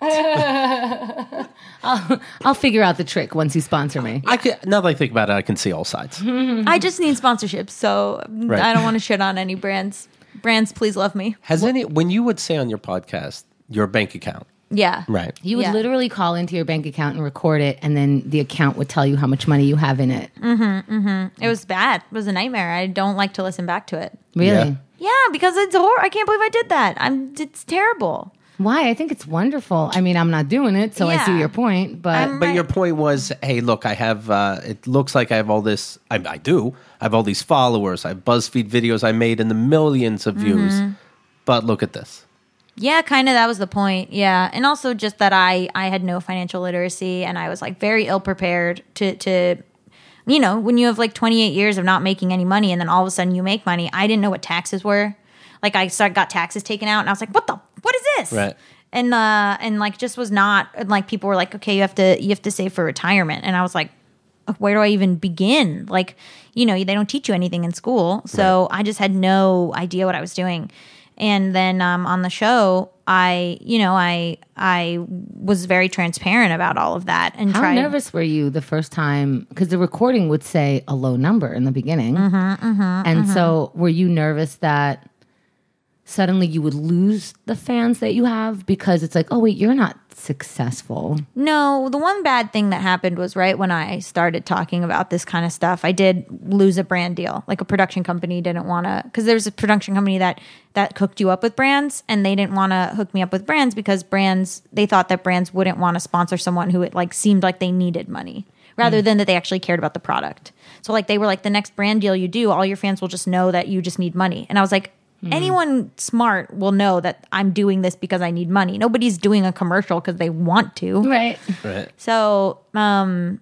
I'll figure out the trick once you sponsor me. Now that I think about it, I can see all sides. I just need sponsorships, so Right. I don't want to shit on any brands. Brands, please love me. When you would say on your podcast your bank account, Yeah. right? You would literally call into your bank account and record it, and then the account would tell you how much money you have in it. It was bad. It was a nightmare. I don't like to listen back to it. Really? Yeah. Yeah, because it's horrible. I can't believe I did that. It's terrible. Why? I think it's wonderful. I mean, I'm not doing it, so I see Yeah. your point. But But your point was, hey, look, I have. It looks like I have all this. I do. I have all these followers. I have BuzzFeed videos I made in the millions of views. But look at this. Yeah, kind of. That was the point. Yeah, and also just that I had no financial literacy, and I was like very ill prepared to you know, when you have like 28 years of not making any money, and then all of a sudden you make money. I didn't know what taxes were. Like got taxes taken out, and I was like, what is this? Right. And like just was not, and like people were like, okay, you have to save for retirement, and I was like, where do I even begin? Like, you know, they don't teach you anything in school, so I just had no idea what I was doing. And then on the show, I was very transparent about all of that. And how nervous were you the first time? Because the recording would say a low number in the beginning. So were you nervous that suddenly you would lose the fans that you have? Because it's like, oh, wait, you're not successful. No, the one bad thing that happened was right when I started talking about this kind of stuff, I did lose a brand deal. Like a production company didn't want to, because there was a production company that hooked you up with brands, and they didn't want to hook me up with brands because they thought that brands wouldn't want to sponsor someone who it like seemed like they needed money rather than that they actually cared about the product. So like they were like, the next brand deal you do, all your fans will just know that you just need money. And I was like, anyone smart will know that I'm doing this because I need money. Nobody's doing a commercial because they want to. Right. So, and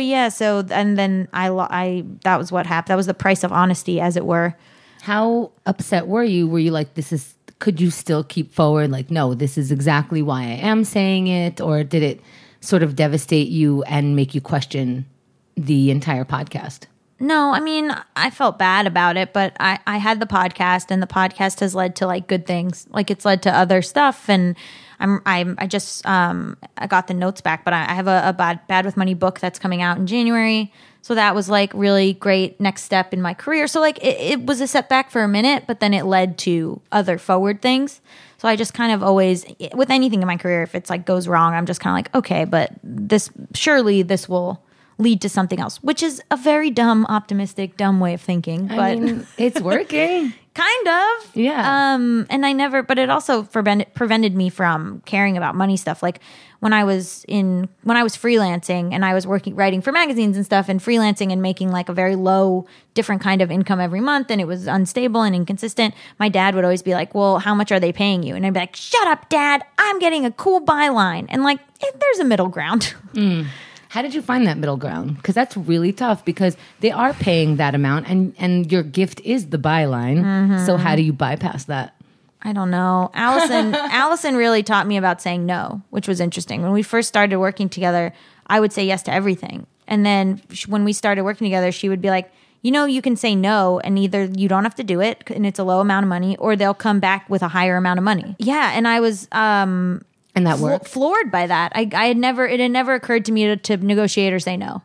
then that was what happened. That was the price of honesty, as it were. How upset were you? Were you like, could you still keep forward? Like, no, this is exactly why I am saying it. Or did it sort of devastate you and make you question the entire podcast? No, I mean, I felt bad about it, but I had the podcast, and the podcast has led to like good things. Like it's led to other stuff, and I got the notes back, but I have a Bad with Money book that's coming out in January. So that was like really great next step in my career. So like it was a setback for a minute, but then it led to other forward things. So I just kind of always, with anything in my career, if it's like goes wrong, I'm just kind of like, okay, but this will lead to something else, which is a very dumb way of thinking. But I mean, it's working. Kind of. Yeah. And but it also prevented me from caring about money stuff. Like when I was freelancing and I was writing for magazines and stuff, and freelancing and making like a very low, different kind of income every month, and it was unstable and inconsistent. My dad would always be like, well, how much are they paying you? And I'd be like, shut up, Dad. I'm getting a cool byline. And like, there's a middle ground. How did you find that middle ground? Because that's really tough, because they are paying that amount, and your gift is the byline. So how do you bypass that? I don't know. Allison really taught me about saying no, which was interesting. When we first started working together, I would say yes to everything. And then when we started working together, she would be like, you know, you can say no, and either you don't have to do it and it's a low amount of money, or they'll come back with a higher amount of money. Yeah. And I was, and that worked. Floored by that. It had never occurred to me to negotiate or say no.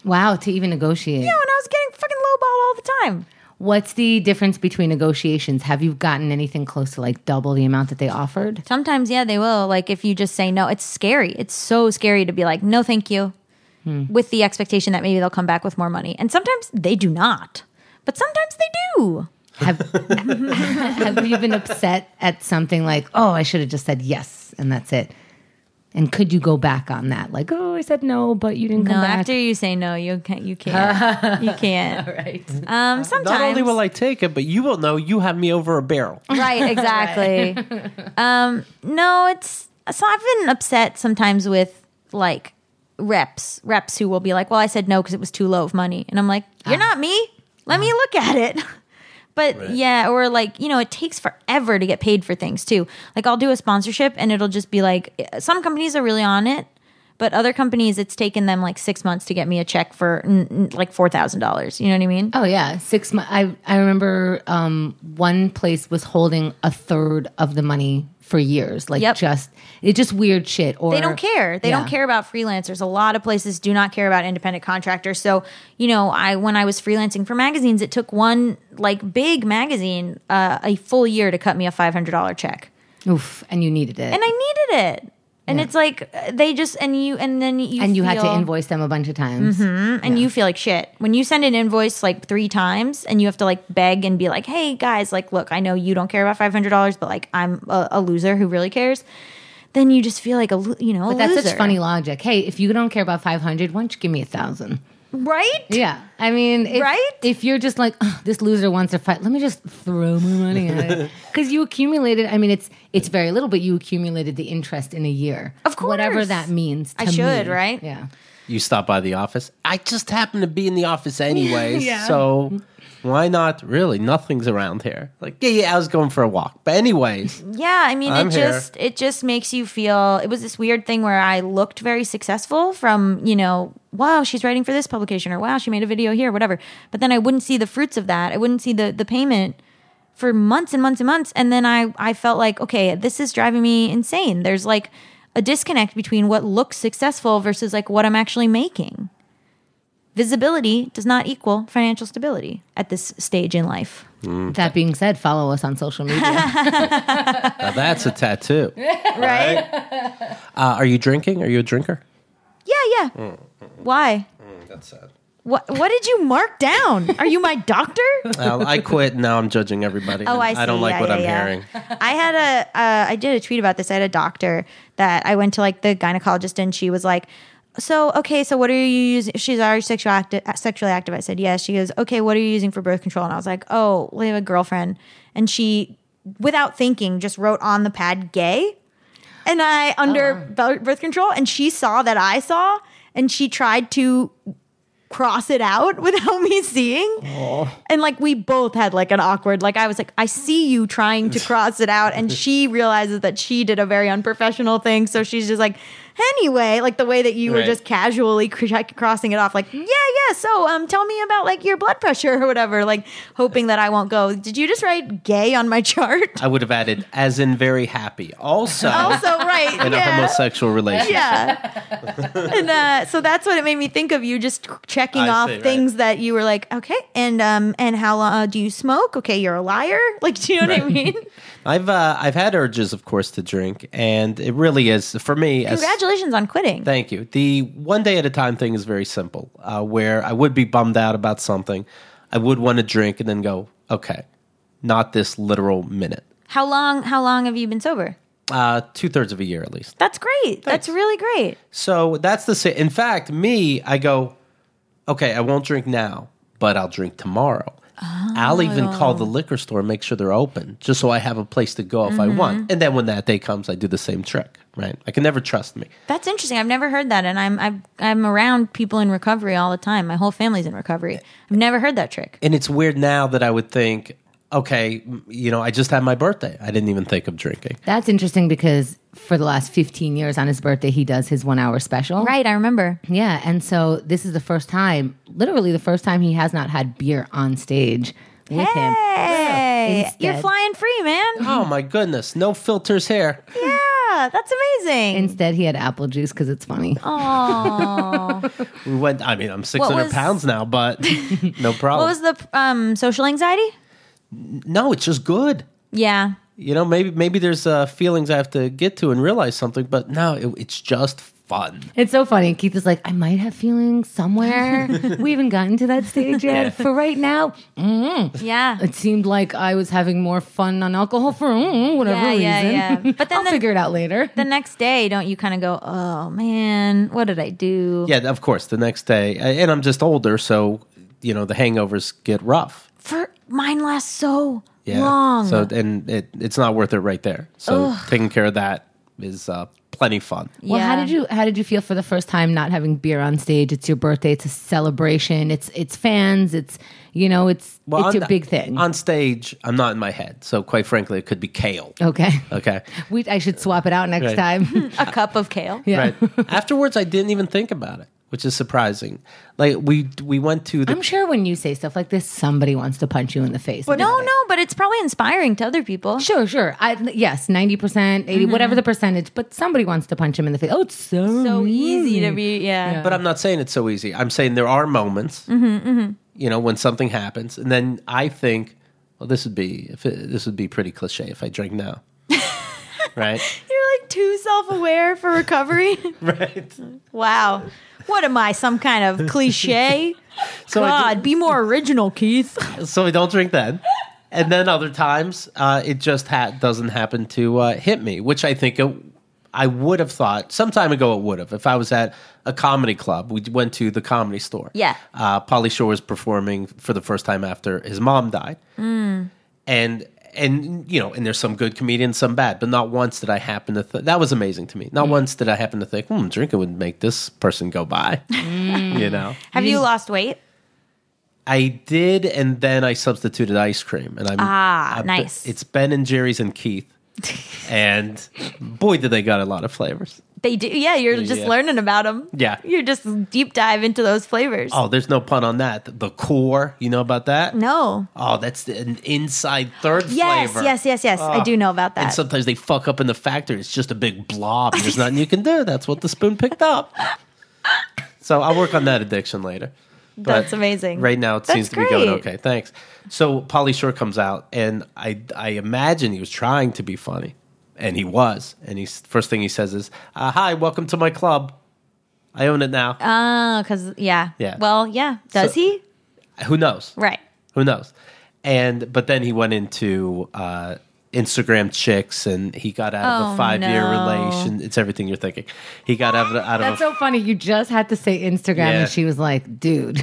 Wow, to even negotiate. Yeah, when I was getting fucking lowball all the time. What's the difference between negotiations? Have you gotten anything close to like double the amount that they offered? Sometimes, yeah, they will. Like if you just say no, it's scary. It's so scary to be like, no, thank you, with the expectation that maybe they'll come back with more money. And sometimes they do not, but sometimes they do. Have you been upset at something like, oh, I should have just said yes and that's it? And could you go back on that? Like, oh, I said no, but you didn't come back. After you say no, you can't. You can't. You can't. All right. Sometimes. Not only will I take it, but you will know you have me over a barrel. Right, exactly. No, it's so I've been upset sometimes with like reps who will be like, well, I said no because it was too low of money. And I'm like, you're not me. Let me look at it. But yeah, or like, it takes forever to get paid for things too. Like I'll do a sponsorship and it'll just be like, some companies are really on it, but other companies, it's taken them like 6 months to get me a check for like $4,000. You know what I mean? Oh yeah. 6 months. I remember one place was holding a third of the money for years. Like it's just weird shit. Or they don't care. They don't care about freelancers. A lot of places do not care about independent contractors. So, when I was freelancing for magazines, it took one like big magazine a full year to cut me a $500 check. Oof, and you needed it. And I needed it. And it's like they just you had to invoice them a bunch of times, and you feel like shit when you send an invoice like 3 times, and you have to like beg and be like, "Hey guys, like, look, I know you don't care about $500, but like I'm a loser who really cares." Then you just feel like a But that's such funny logic. Hey, if you don't care about 500, why don't you give me 1,000? Right? Yeah. I mean, if you're just like, oh, this loser wants to fight, let me just throw my money at it. Because you accumulated, I mean, it's very little, but you accumulated the interest in a year. Of course. Whatever that means to me. Right? Yeah. You stop by the office. I just happen to be in the office anyways, so why not? Really, nothing's around here. Like, yeah, I was going for a walk. But anyways. Yeah, I mean, it just makes you feel, it was this weird thing where I looked very successful from, wow, she's writing for this publication, or wow, she made a video here, whatever. But then I wouldn't see the fruits of that. I wouldn't see the payment for months and months and months. And then I felt like, okay, this is driving me insane. There's like a disconnect between what looks successful versus like what I'm actually making. Visibility does not equal financial stability at this stage in life. That being said, follow us on social media. Now that's a tattoo. Right? Are you drinking? Are you a drinker? Yeah. Why? That's sad. What did you mark down? Are you my doctor? I quit, and now I'm judging everybody. Oh, I see. I don't like what I'm hearing. I did a tweet about this. I had a doctor that I went to, like the gynecologist, and she was like, so what are you using? She's already sexually active. I said, yes. She goes, okay, what are you using for birth control? And I was like, oh, we have a girlfriend. And she, without thinking, just wrote on the pad gay. And birth control. And she saw that I saw, and she tried to cross it out without me seeing. And like we both had like an awkward, like I was like, I see you trying to cross it out. And she realizes that she did a very unprofessional thing. So she's just like, anyway, like the way that you were just casually crossing it off, like, yeah. So, tell me about like your blood pressure or whatever, like hoping that I won't go, did you just write gay on my chart? I would have added, as in very happy. Also right. In a homosexual relationship. Yeah. And so that's what it made me think of, you just checking off things that you were like, okay, and how long do you smoke? Okay, you're a liar. Like, do you know what I mean? I've had urges, of course, to drink, and it really is for me. Congratulations on quitting. Thank you. The one day at a time thing is very simple. Where I would be bummed out about something, I would want to drink, and then go, okay, not this literal minute. How long have you been sober? 2/3 of a year at least. That's great. Thanks. That's really great. So that's in fact, I go, okay, I won't drink now, but I'll drink tomorrow. Oh. I'll even call the liquor store and make sure they're open, just so I have a place to go if I want. And then when that day comes, I do the same trick. Right? I can never trust me. That's interesting. I've never heard that, and I'm around people in recovery all the time. My whole family's in recovery. I've never heard that trick. And it's weird now that I would think, okay, I just had my birthday. I didn't even think of drinking. That's interesting because for the last 15 years on his birthday, he does his 1 hour special. Right, I remember. Yeah, and so this is the first time, literally the first time he has not had beer on stage with him. Hey, you're flying free, man. Oh my goodness, no filters here. Yeah, that's amazing. Instead, he had apple juice because it's funny. Oh. We went. I mean, I'm 600 pounds now, but no problem. What was the social anxiety? No, it's just good. Yeah. You know, maybe there's feelings I have to get to and realize something, but no, it's just fun. It's so funny. Keith is like, I might have feelings somewhere. We haven't gotten to that stage yet. Yeah. For right now, Yeah. it seemed like I was having more fun on alcohol for whatever reason. Yeah. But then I'll figure it out later. The next day, don't you kind of go, oh man, what did I do? Yeah, of course. The next day, and I'm just older, so the hangovers get rough. For mine lasts so Yeah. long. So and it's not worth it right there. So taking care of that is plenty fun. Well, how did you feel for the first time not having beer on stage? It's your birthday. It's a celebration. It's fans. It's it's a big thing. On stage, I'm not in my head. So quite frankly, it could be kale. Okay. Okay. I should swap it out next Right. time. A cup of kale. Yeah. Right. Afterwards, I didn't even think about it, which is surprising. Like we went to the I'm sure when you say stuff like this, somebody wants to punch you in the face. No, but it's probably inspiring to other people. Sure. Yes, 90%, 80, whatever the percentage, but somebody wants to punch him in the face. Oh, it's So easy to be, yeah. But I'm not saying it's so easy. I'm saying there are moments, when something happens, and then I think, well, this would be pretty cliche if I drink now, right? You're like too self-aware for recovery. Right. Wow. What am I, some kind of cliche? So God, be more original, Keith. So I don't drink then. And then other times, it just doesn't happen to hit me, which I think I would have thought some time ago it would have. If I was at a comedy club, we went to the Comedy Store. Yeah. Pauly Shore was performing for the first time after his mom died. And there's some good comedians, some bad, but not once did I happen to that was amazing to me. Not once did I happen to think, drinking would make this person go by. Have you lost weight? I did, and then I substituted ice cream, and nice. It's Ben and Jerry's and Keith, and boy, did they got a lot of flavors. They do. Yeah, you're just learning about them. Yeah. You're just deep dive into those flavors. Oh, there's no pun on that. The core, you know about that? No. Oh, that's an inside third Yes, flavor. yes. I do know about that. And sometimes they fuck up in the factory. It's just a big blob. There's nothing you can do. That's what the spoon picked up. So I'll work on that addiction later. But That's amazing. Right now, it seems to be going okay. Thanks. So Pauly Shore comes out, and I imagine he was trying to be funny, and he was. And first thing he says is, "Hi, welcome to my club. I own it now." Because yeah. Yeah. Well, yeah. Does he? Who knows? Right. Who knows? But then he went into Instagram chicks, and he got out of a 5-year relation. It's everything you're thinking. He got out of That's so funny. You just had to say Instagram, and she was like, dude.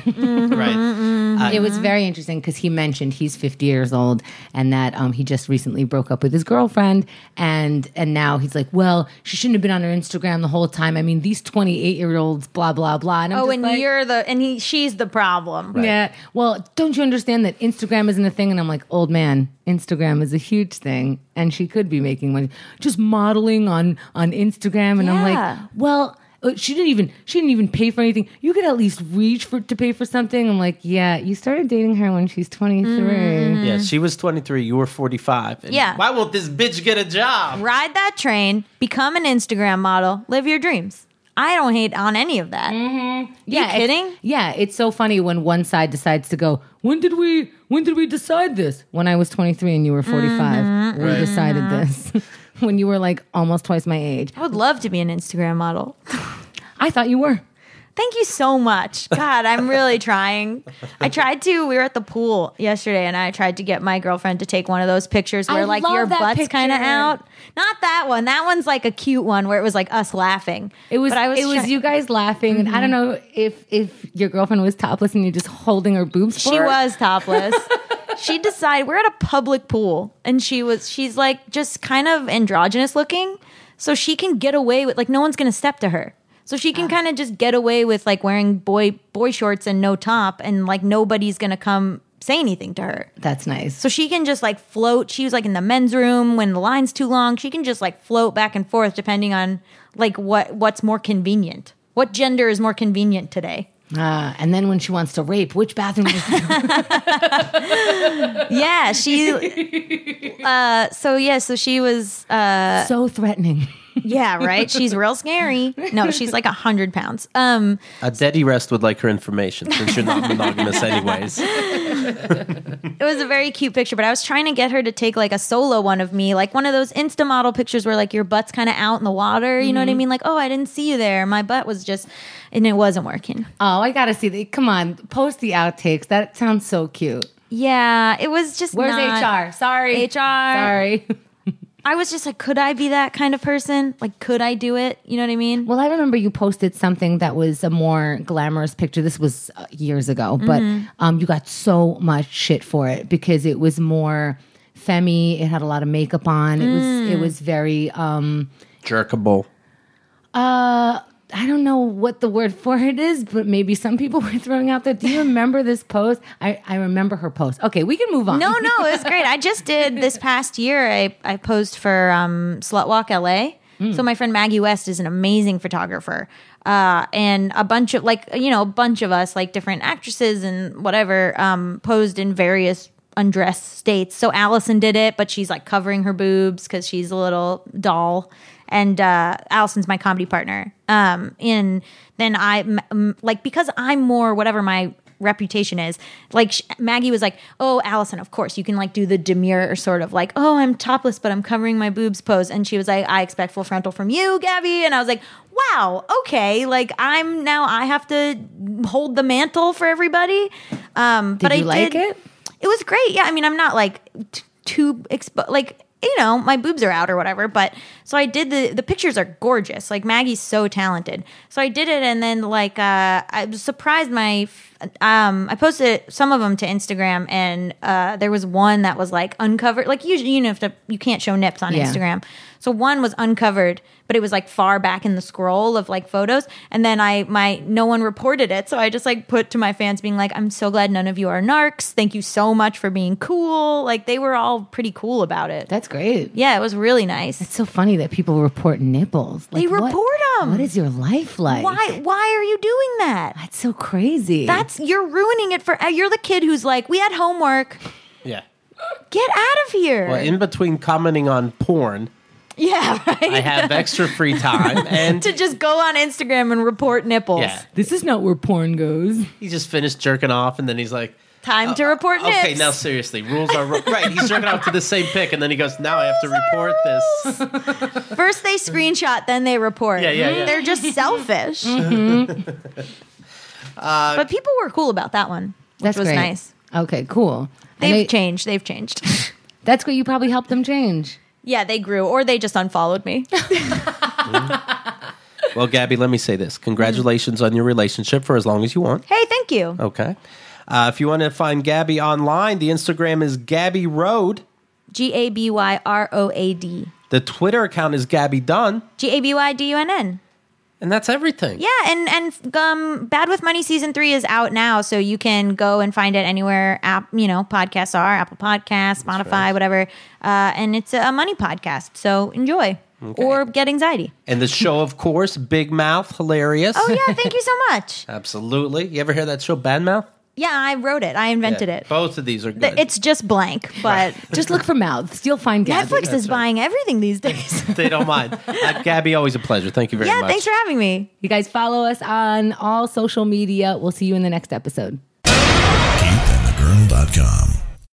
Right. It was very interesting because he mentioned he's 50 years old and that he just recently broke up with his girlfriend. And now he's like, well, she shouldn't have been on her Instagram the whole time. I mean, these 28-year-olds, blah, blah, blah. And she's the problem. Right. Yeah. Well, don't you understand that Instagram isn't a thing? And I'm like, old man, Instagram is a huge thing, and she could be making money just modeling on Instagram. And I'm like, well, she didn't even pay for anything. You could at least reach to pay for something. I'm like, yeah, you started dating her when she's 23. Yeah, she was 23. You were 45. And Yeah. why won't this bitch get a job? Ride that train, become an Instagram model, live your dreams. I don't hate on any of that. Yeah, You kidding? It's so funny when one side decides to go, when did we decide this? When I was 23 and you were 45. We decided this. When you were like almost twice my age. I would love to be an Instagram model. I thought you were. Thank you so much. God, I'm really trying. We were at the pool yesterday and I tried to get my girlfriend to take one of those pictures where like love your that butt's kind of picture. out. Not that one. That one's like a cute one where it was like us laughing. It was you guys laughing, and I don't know if your girlfriend was topless and you're just holding her boobs. She was topless. She decided we're at a public pool and she's like just kind of androgynous looking, so she can get away with like no one's gonna step to her. So she can kind of just get away with like wearing boy shorts and no top, and like nobody's gonna come say anything to her. That's nice. So she can just like float. She was like in the men's room when the line's too long. She can just like float back and forth depending on like what's more convenient. What gender is more convenient today? And then when she wants to rape, which bathroom is Yeah, she. So she was so threatening. Yeah, right. She's real scary. No, she's like 100 pounds. A Daddy Rest would like her information since you're not monogamous anyways. It was a very cute picture, but I was trying to get her to take like a solo one of me, like one of those Insta model pictures where like your butt's kind of out in the water. You know what I mean? Like, oh, I didn't see you there. My butt was just, and it wasn't working. Oh, I gotta see the. Come on, post the outtakes. That sounds so cute. Yeah, it was just. Where's HR? Sorry, HR. Sorry. I was just like, could I be that kind of person? Like, could I do it? You know what I mean? Well, I remember you posted something that was a more glamorous picture. This was years ago, but you got so much shit for it because it was more femmy. It had a lot of makeup on. It was very Jerkable. I don't know what the word for it is, but maybe some people were throwing out there. Do you remember this post? I remember her post. Okay, we can move on. No, it was great. I just did this past year. I posed for Slut Walk LA. So my friend Maggie West is an amazing photographer. And a bunch of us, like different actresses and whatever, posed in various undressed states. So Allison did it, but she's like covering her boobs because she's a little doll. And Allison's my comedy partner. And then because I'm more whatever my reputation is, like Maggie was like, oh, Allison, of course, you can like do the demure sort of like, oh, I'm topless, but I'm covering my boobs pose. And she was like, I expect full frontal from you, Gabby. And I was like, wow, okay. Like I have to hold the mantle for everybody. Did you like it? It was great. Yeah. I mean, I'm not like too you know, my boobs are out or whatever. But so I did the pictures are gorgeous. Like Maggie's so talented. So I did it. And then like, I was surprised I posted some of them to Instagram and, there was one that was like uncovered. Like usually, you can't show nips on Instagram. So one was uncovered, but it was like far back in the scroll of like photos. And then no one reported it. So I just like put to my fans being like, I'm so glad none of you are narcs. Thank you so much for being cool. Like they were all pretty cool about it. That's great. Yeah, it was really nice. It's so funny that people report nipples. Like, they report them. What is your life like? Why are you doing that? That's so crazy. You're ruining it you're the kid who's like, we had homework. Yeah. Get out of here. Well, in between commenting on porn, yeah, right. I have extra free time and to just go on Instagram and report nipples. Yeah. This is not where porn goes. He just finished jerking off and then he's like, time to report nips. Okay, now seriously, rules are right. He's jerking off to the same pic and then he goes, now I have to report this. First they screenshot, then they report. Yeah. They're just selfish. But people were cool about that one, which was great. Nice. Okay, cool. They've changed. That's good. You probably helped them change. Yeah, they grew, or they just unfollowed me. Well, Gabby, let me say this. Congratulations on your relationship for as long as you want. Hey, thank you. Okay. If you want to find Gabby online, the Instagram is Gabby Road. GABYROAD. The Twitter account is Gabby Dunn. GABYDUNN. And that's everything. Yeah, and Bad with Money season 3 is out now, so you can go and find it anywhere podcasts are, Apple Podcasts, Spotify, whatever. And it's a money podcast, so enjoy. Okay. Or get anxiety. And the show, of course, Big Mouth, hilarious. Oh yeah, thank you so much. Absolutely. You ever hear that show, Bad Mouth? Yeah, I wrote it. I invented it. Both of these are good. It's just blank, but just look for mouths. You'll find Gabby. Netflix is buying everything these days. They don't mind. Gabby, always a pleasure. Thank you very much. Yeah, thanks for having me. You guys follow us on all social media. We'll see you in the next episode. KeithAndTheGirl.com